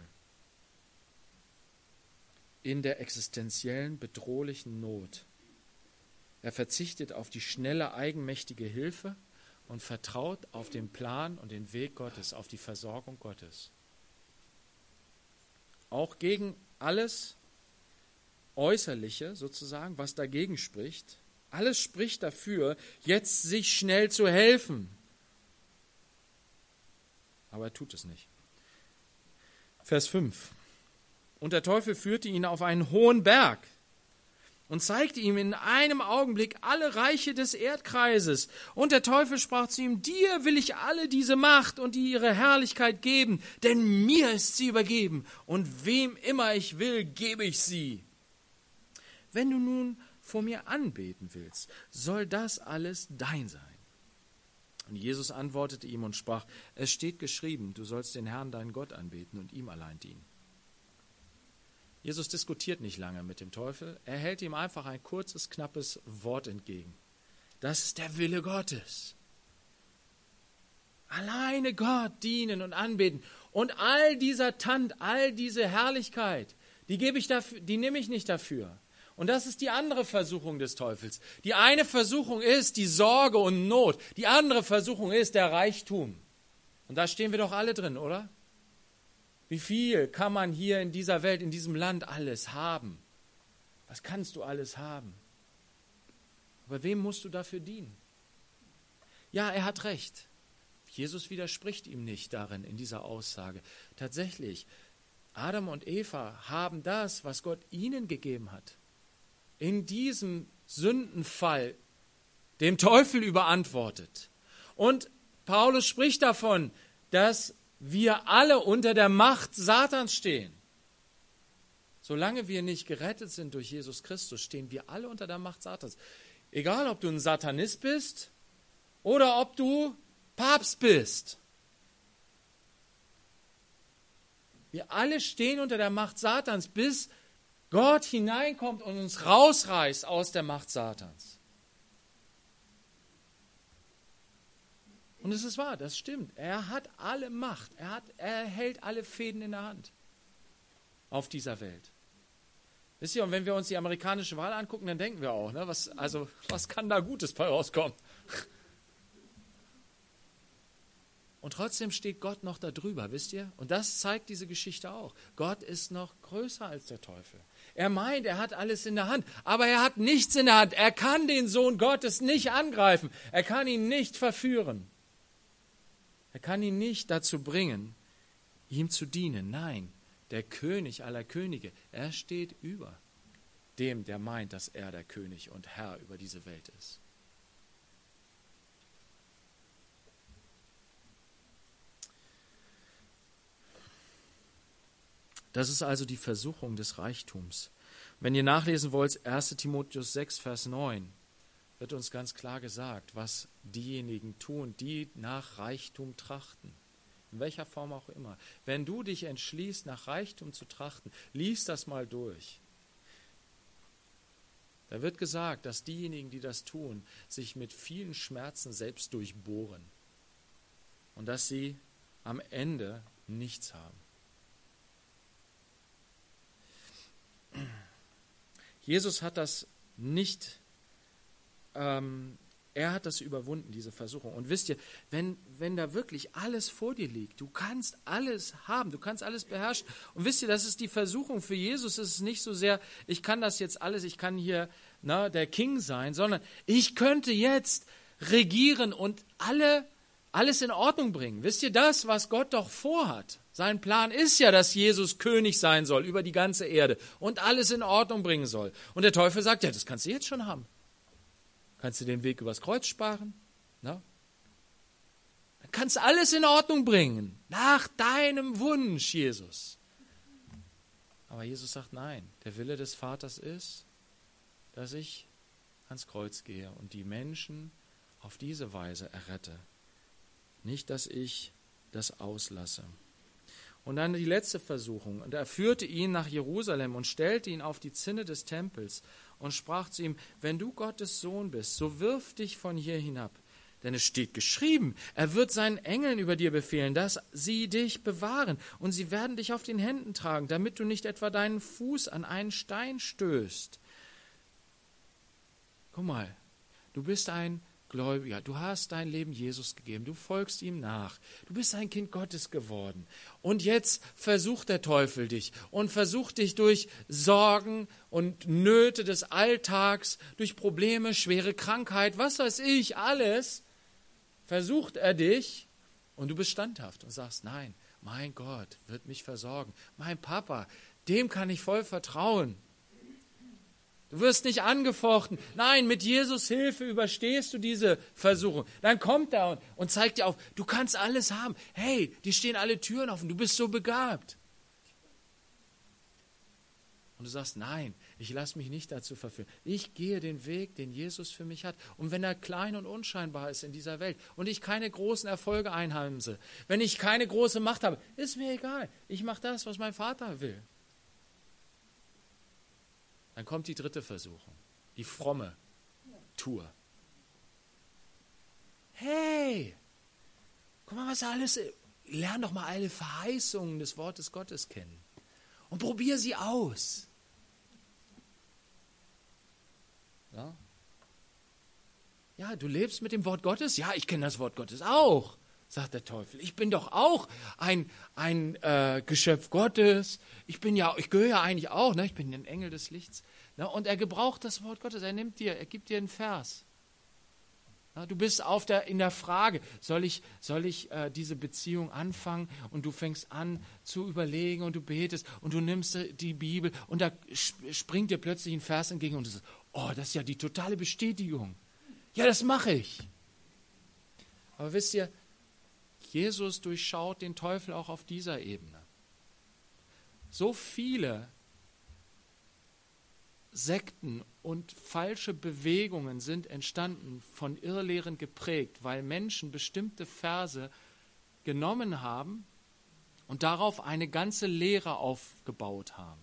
S2: In der existenziellen, bedrohlichen Not. Er verzichtet auf die schnelle, eigenmächtige Hilfe und vertraut auf den Plan und den Weg Gottes, auf die Versorgung Gottes. Auch gegen alles Äußerliche sozusagen, was dagegen spricht, alles spricht dafür, jetzt sich schnell zu helfen. Aber er tut es nicht. Vers fünf. Und der Teufel führte ihn auf einen hohen Berg und zeigte ihm in einem Augenblick alle Reiche des Erdkreises. Und der Teufel sprach zu ihm, dir will ich alle diese Macht und ihre Herrlichkeit geben, denn mir ist sie übergeben, und wem immer ich will, gebe ich sie. Wenn du nun vor mir anbeten willst, soll das alles dein sein. Und Jesus antwortete ihm und sprach, es steht geschrieben, du sollst den Herrn, deinen Gott, anbeten und ihm allein dienen. Jesus diskutiert nicht lange mit dem Teufel, er hält ihm einfach ein kurzes, knappes Wort entgegen. Das ist der Wille Gottes. Alleine Gott dienen und anbeten. Und all dieser Tand, all diese Herrlichkeit, die gebe ich dafür, die nehme ich nicht dafür. Und das ist die andere Versuchung des Teufels. Die eine Versuchung ist die Sorge und Not. Die andere Versuchung ist der Reichtum. Und da stehen wir doch alle drin, oder? Wie viel kann man hier in dieser Welt, in diesem Land alles haben? Was kannst du alles haben? Aber wem musst du dafür dienen? Ja, er hat recht. Jesus widerspricht ihm nicht darin, in dieser Aussage. Tatsächlich, Adam und Eva haben das, was Gott ihnen gegeben hat, in diesem Sündenfall dem Teufel überantwortet. Und Paulus spricht davon, dass wir alle unter der Macht Satans stehen. Solange wir nicht gerettet sind durch Jesus Christus, stehen wir alle unter der Macht Satans. Egal, ob du ein Satanist bist oder ob du Papst bist. Wir alle stehen unter der Macht Satans, bis Gott hineinkommt und uns rausreißt aus der Macht Satans. Und es ist wahr, das stimmt. Er hat alle Macht. Er, hat, er hält alle Fäden in der Hand auf dieser Welt. Wisst ihr, und wenn wir uns die amerikanische Wahl angucken, dann denken wir auch, ne, was, also, was kann da Gutes bei rauskommen? Und trotzdem steht Gott noch da drüber, wisst ihr? Und das zeigt diese Geschichte auch. Gott ist noch größer als der Teufel. Er meint, er hat alles in der Hand, aber er hat nichts in der Hand. Er kann den Sohn Gottes nicht angreifen. Er kann ihn nicht verführen. Er kann ihn nicht dazu bringen, ihm zu dienen. Nein, der König aller Könige, er steht über dem, der meint, dass er der König und Herr über diese Welt ist. Das ist also die Versuchung des Reichtums. Wenn ihr nachlesen wollt, erster Timotheus sechs, Vers neun, wird uns ganz klar gesagt, was diejenigen tun, die nach Reichtum trachten. In welcher Form auch immer. Wenn du dich entschließt, nach Reichtum zu trachten, lies das mal durch. Da wird gesagt, dass diejenigen, die das tun, sich mit vielen Schmerzen selbst durchbohren und dass sie am Ende nichts haben. Jesus hat das nicht, ähm, er hat das überwunden, diese Versuchung. Und wisst ihr, wenn, wenn da wirklich alles vor dir liegt, du kannst alles haben, du kannst alles beherrschen. Und wisst ihr, das ist die Versuchung für Jesus. Es ist nicht so sehr, ich kann das jetzt alles, ich kann hier na, der King sein, sondern ich könnte jetzt regieren und alle, alles in Ordnung bringen. Wisst ihr, das, was Gott doch vorhat, sein Plan ist ja, dass Jesus König sein soll über die ganze Erde und alles in Ordnung bringen soll. Und der Teufel sagt, ja, das kannst du jetzt schon haben. Kannst du den Weg übers Kreuz sparen? Na? Dann kannst du alles in Ordnung bringen, nach deinem Wunsch, Jesus. Aber Jesus sagt, nein, der Wille des Vaters ist, dass ich ans Kreuz gehe und die Menschen auf diese Weise errette. Nicht, dass ich das auslasse. Und dann die letzte Versuchung. Und er führte ihn nach Jerusalem und stellte ihn auf die Zinne des Tempels und sprach zu ihm, wenn du Gottes Sohn bist, so wirf dich von hier hinab. Denn es steht geschrieben, er wird seinen Engeln über dir befehlen, dass sie dich bewahren. Und sie werden dich auf den Händen tragen, damit du nicht etwa deinen Fuß an einen Stein stößt. Guck mal, du bist ein Gläubiger, du hast dein Leben Jesus gegeben, du folgst ihm nach, du bist ein Kind Gottes geworden. Und jetzt versucht der Teufel dich und versucht dich durch Sorgen und Nöte des Alltags, durch Probleme, schwere Krankheit, was weiß ich, alles, versucht er dich und du bist standhaft und sagst, nein, mein Gott wird mich versorgen, mein Papa, dem kann ich voll vertrauen. Du wirst nicht angefochten. Nein, mit Jesus Hilfe überstehst du diese Versuchung. Dann kommt er und, und zeigt dir auf, du kannst alles haben. Hey, dir stehen alle Türen offen, du bist so begabt. Und du sagst, nein, ich lasse mich nicht dazu verführen. Ich gehe den Weg, den Jesus für mich hat. Und wenn er klein und unscheinbar ist in dieser Welt und ich keine großen Erfolge einheimse, wenn ich keine große Macht habe, ist mir egal. Ich mache das, was mein Vater will. Dann kommt die dritte Versuchung, die fromme Tour. Hey, guck mal, was alles, lern doch mal alle Verheißungen des Wortes Gottes kennen und probier sie aus. Ja? Ja, du lebst mit dem Wort Gottes? Ja, ich kenne das Wort Gottes auch, sagt der Teufel. Ich bin doch auch ein, ein äh, Geschöpf Gottes. Ich bin ja, ich gehöre ja eigentlich auch, ne? Ich bin ein Engel des Lichts. Ne? Und er gebraucht das Wort Gottes. Er nimmt dir, er gibt dir einen Vers. Ne? Du bist auf der, in der Frage, soll ich, soll ich äh, diese Beziehung anfangen? Und du fängst an zu überlegen und du betest und du nimmst die Bibel und da springt dir plötzlich ein Vers entgegen und du sagst, oh, das ist ja die totale Bestätigung. Ja, das mache ich. Aber wisst ihr, Jesus durchschaut den Teufel auch auf dieser Ebene. So viele Sekten und falsche Bewegungen sind entstanden, von Irrlehren geprägt, weil Menschen bestimmte Verse genommen haben und darauf eine ganze Lehre aufgebaut haben.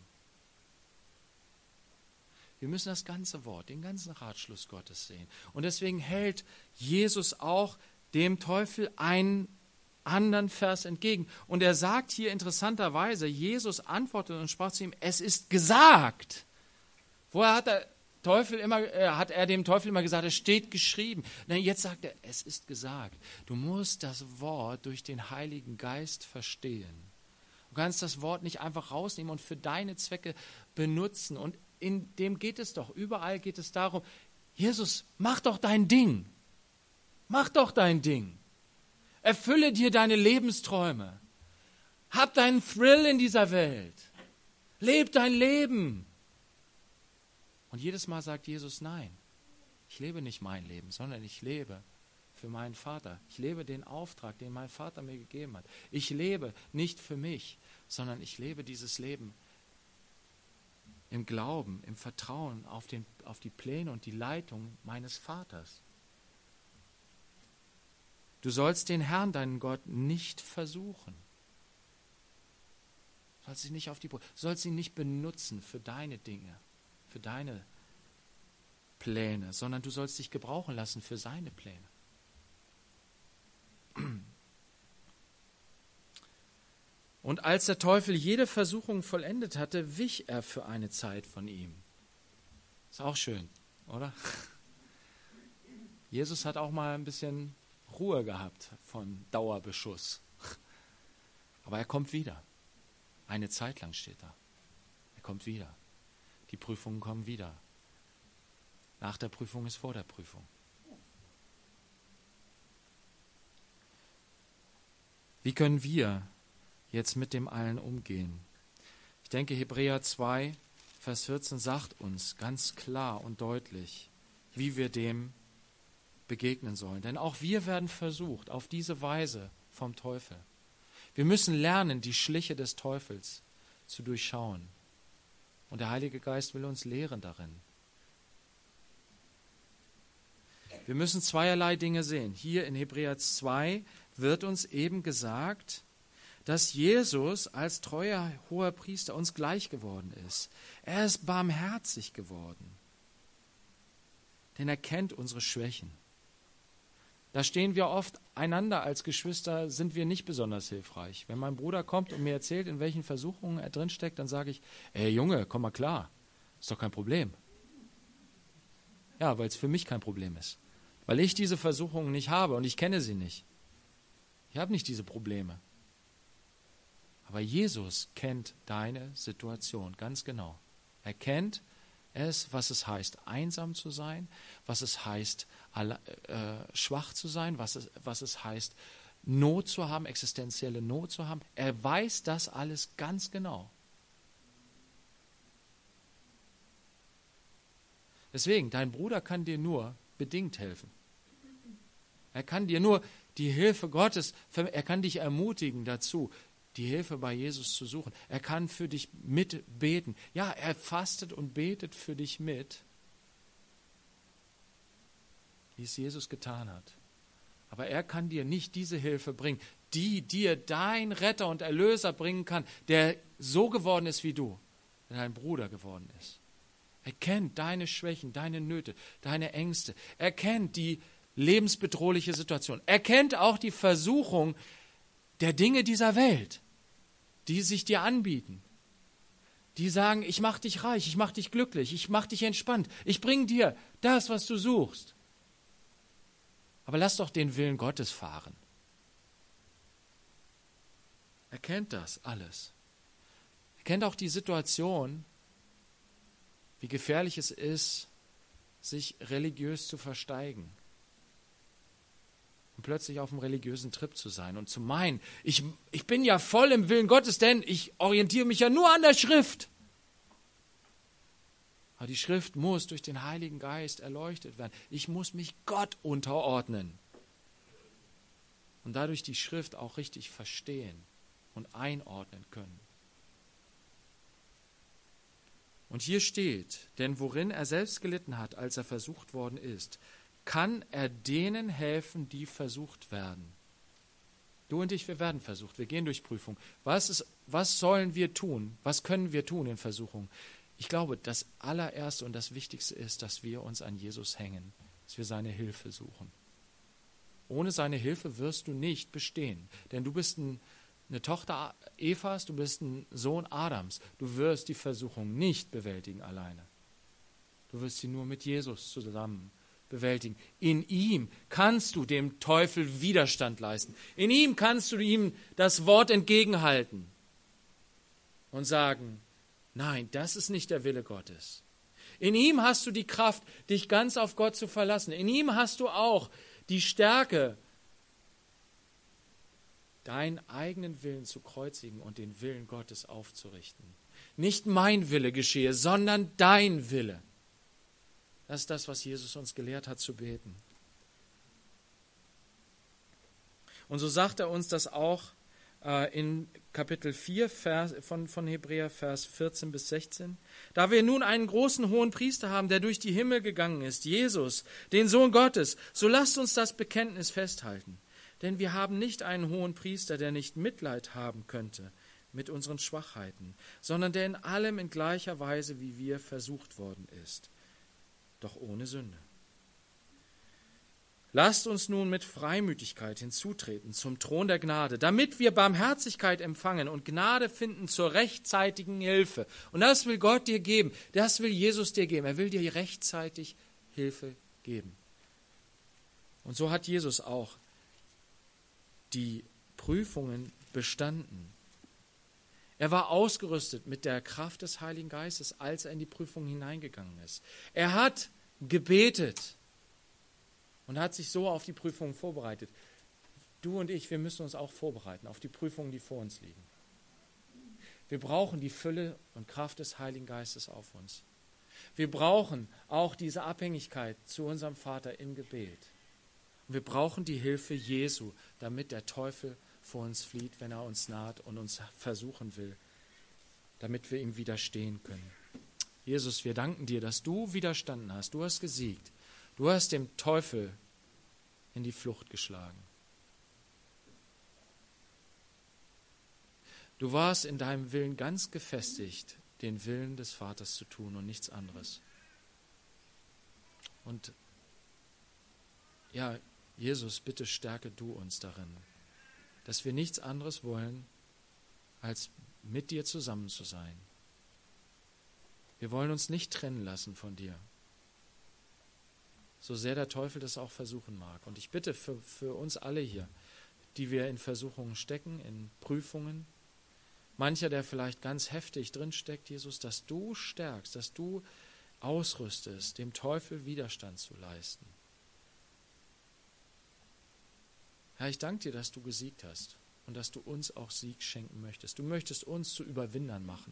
S2: Wir müssen das ganze Wort, den ganzen Ratschluss Gottes sehen. Und deswegen hält Jesus auch dem Teufel einen anderen Vers entgegen. Und er sagt hier interessanterweise, Jesus antwortete und sprach zu ihm, es ist gesagt. Vorher hat er Teufel immer, äh, hat er dem Teufel immer gesagt, es steht geschrieben. Na, jetzt sagt er, es ist gesagt. Du musst das Wort durch den Heiligen Geist verstehen. Du kannst das Wort nicht einfach rausnehmen und für deine Zwecke benutzen. Und in dem geht es doch, überall geht es darum, Jesus, mach doch dein Ding. Mach doch dein Ding. Erfülle dir deine Lebensträume. Hab deinen Thrill in dieser Welt. Leb dein Leben. Und jedes Mal sagt Jesus, nein, ich lebe nicht mein Leben, sondern ich lebe für meinen Vater. Ich lebe den Auftrag, den mein Vater mir gegeben hat. Ich lebe nicht für mich, sondern ich lebe dieses Leben im Glauben, im Vertrauen auf, den, auf die Pläne und die Leitung meines Vaters. Du sollst den Herrn, deinen Gott, nicht versuchen. Du sollst ihn nicht auf die, du sollst ihn nicht benutzen für deine Dinge, für deine Pläne, sondern du sollst dich gebrauchen lassen für seine Pläne. Und als der Teufel jede Versuchung vollendet hatte, wich er für eine Zeit von ihm. Ist auch schön, oder? Jesus hat auch mal ein bisschen Ruhe gehabt von Dauerbeschuss. Aber er kommt wieder. Eine Zeit lang steht da. Er kommt wieder. Die Prüfungen kommen wieder. Nach der Prüfung ist vor der Prüfung. Wie können wir jetzt mit dem allen umgehen? Ich denke, Hebräer zwei, Vers vierzehn sagt uns ganz klar und deutlich, wie wir dem begegnen sollen. Denn auch wir werden versucht, auf diese Weise vom Teufel. Wir müssen lernen, die Schliche des Teufels zu durchschauen. Und der Heilige Geist will uns lehren darin. Wir müssen zweierlei Dinge sehen. Hier in Hebräer zwei wird uns eben gesagt, dass Jesus als treuer hoher Priester uns gleich geworden ist. Er ist barmherzig geworden, denn er kennt unsere Schwächen. Da stehen wir oft einander als Geschwister, sind wir nicht besonders hilfreich. Wenn mein Bruder kommt und mir erzählt, in welchen Versuchungen er drinsteckt, dann sage ich, ey Junge, komm mal klar, ist doch kein Problem. Ja, weil es für mich kein Problem ist. Weil ich diese Versuchungen nicht habe und ich kenne sie nicht. Ich habe nicht diese Probleme. Aber Jesus kennt deine Situation ganz genau. Er kennt es, was es heißt, einsam zu sein, was es heißt, alle, äh, schwach zu sein, was es, was es heißt, Not zu haben, existenzielle Not zu haben. Er weiß das alles ganz genau. Deswegen, dein Bruder kann dir nur bedingt helfen. Er kann dir nur die Hilfe Gottes, er kann dich ermutigen dazu, die Hilfe bei Jesus zu suchen. Er kann für dich mitbeten. Ja, er fastet und betet für dich mit, wie es Jesus getan hat. Aber er kann dir nicht diese Hilfe bringen, die dir dein Retter und Erlöser bringen kann, der so geworden ist wie du, der dein Bruder geworden ist. Er kennt deine Schwächen, deine Nöte, deine Ängste. Er kennt die lebensbedrohliche Situation. Er kennt auch die Versuchung der Dinge dieser Welt, die sich dir anbieten. Die sagen, ich mache dich reich, ich mache dich glücklich, ich mache dich entspannt, ich bringe dir das, was du suchst. Aber lass doch den Willen Gottes fahren. Er kennt das alles. Er kennt auch die Situation, wie gefährlich es ist, sich religiös zu versteigen. Und plötzlich auf einem religiösen Trip zu sein und zu meinen, ich, ich bin ja voll im Willen Gottes, denn ich orientiere mich ja nur an der Schrift. Aber die Schrift muss durch den Heiligen Geist erleuchtet werden. Ich muss mich Gott unterordnen. Und dadurch die Schrift auch richtig verstehen und einordnen können. Und hier steht, denn worin er selbst gelitten hat, als er versucht worden ist, kann er denen helfen, die versucht werden. Du und ich, wir werden versucht, wir gehen durch Prüfung. Was ist, was sollen wir tun? Was können wir tun in Versuchung? Ich glaube, das allererste und das Wichtigste ist, dass wir uns an Jesus hängen, dass wir seine Hilfe suchen. Ohne seine Hilfe wirst du nicht bestehen, denn du bist ein, eine Tochter Evas, du bist ein Sohn Adams. Du wirst die Versuchung nicht bewältigen alleine. Du wirst sie nur mit Jesus zusammen bewältigen. In ihm kannst du dem Teufel Widerstand leisten. In ihm kannst du ihm das Wort entgegenhalten und sagen, nein, das ist nicht der Wille Gottes. In ihm hast du die Kraft, dich ganz auf Gott zu verlassen. In ihm hast du auch die Stärke, deinen eigenen Willen zu kreuzigen und den Willen Gottes aufzurichten. Nicht mein Wille geschehe, sondern dein Wille. Das ist das, was Jesus uns gelehrt hat zu beten. Und so sagt er uns das auch äh, in Kapitel vier Vers, von, von Hebräer, Vers vierzehn bis sechzehn. Da wir nun einen großen hohen Priester haben, der durch die Himmel gegangen ist, Jesus, den Sohn Gottes, so lasst uns das Bekenntnis festhalten. Denn wir haben nicht einen hohen Priester, der nicht Mitleid haben könnte mit unseren Schwachheiten, sondern der in allem in gleicher Weise wie wir versucht worden ist, doch ohne Sünde. Lasst uns nun mit Freimütigkeit hinzutreten zum Thron der Gnade, damit wir Barmherzigkeit empfangen und Gnade finden zur rechtzeitigen Hilfe. Und das will Gott dir geben, das will Jesus dir geben. Er will dir rechtzeitig Hilfe geben. Und so hat Jesus auch die Prüfungen bestanden. Er war ausgerüstet mit der Kraft des Heiligen Geistes, als er in die Prüfung hineingegangen ist. Er hat gebetet und hat sich so auf die Prüfungen vorbereitet. Du und ich, wir müssen uns auch vorbereiten auf die Prüfungen, die vor uns liegen. Wir brauchen die Fülle und Kraft des Heiligen Geistes auf uns. Wir brauchen auch diese Abhängigkeit zu unserem Vater im Gebet. Und wir brauchen die Hilfe Jesu, damit der Teufel vor uns flieht, wenn er uns naht und uns versuchen will, damit wir ihm widerstehen können. Jesus, wir danken dir, dass du widerstanden hast. Du hast gesiegt. Du hast dem Teufel in die Flucht geschlagen. Du warst in deinem Willen ganz gefestigt, den Willen des Vaters zu tun und nichts anderes. Und ja, Jesus, bitte stärke du uns darin, dass wir nichts anderes wollen, als mit dir zusammen zu sein. Wir wollen uns nicht trennen lassen von dir, so sehr der Teufel das auch versuchen mag. Und ich bitte für, für uns alle hier, die wir in Versuchungen stecken, in Prüfungen, mancher, der vielleicht ganz heftig drinsteckt, Jesus, dass du stärkst, dass du ausrüstest, dem Teufel Widerstand zu leisten. Herr, ich danke dir, dass du gesiegt hast und dass du uns auch Sieg schenken möchtest. Du möchtest uns zu Überwindern machen.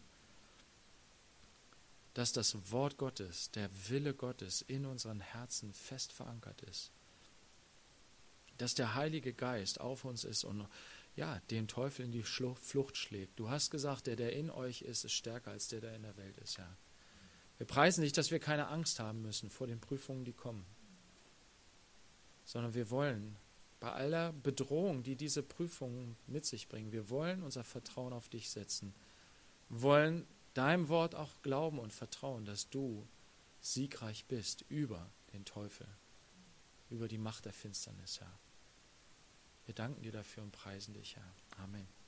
S2: Dass das Wort Gottes, der Wille Gottes in unseren Herzen fest verankert ist. Dass der Heilige Geist auf uns ist und ja, den Teufel in die Flucht schlägt. Du hast gesagt, der, der in euch ist, ist stärker als der, der in der Welt ist, Herr. Wir preisen dich, dass wir keine Angst haben müssen vor den Prüfungen, die kommen. Sondern wir wollen bei aller Bedrohung, die diese Prüfungen mit sich bringen, wir wollen unser Vertrauen auf dich setzen. Wir wollen deinem Wort auch glauben und vertrauen, dass du siegreich bist über den Teufel, über die Macht der Finsternis, Herr. Wir danken dir dafür und preisen dich, Herr. Amen.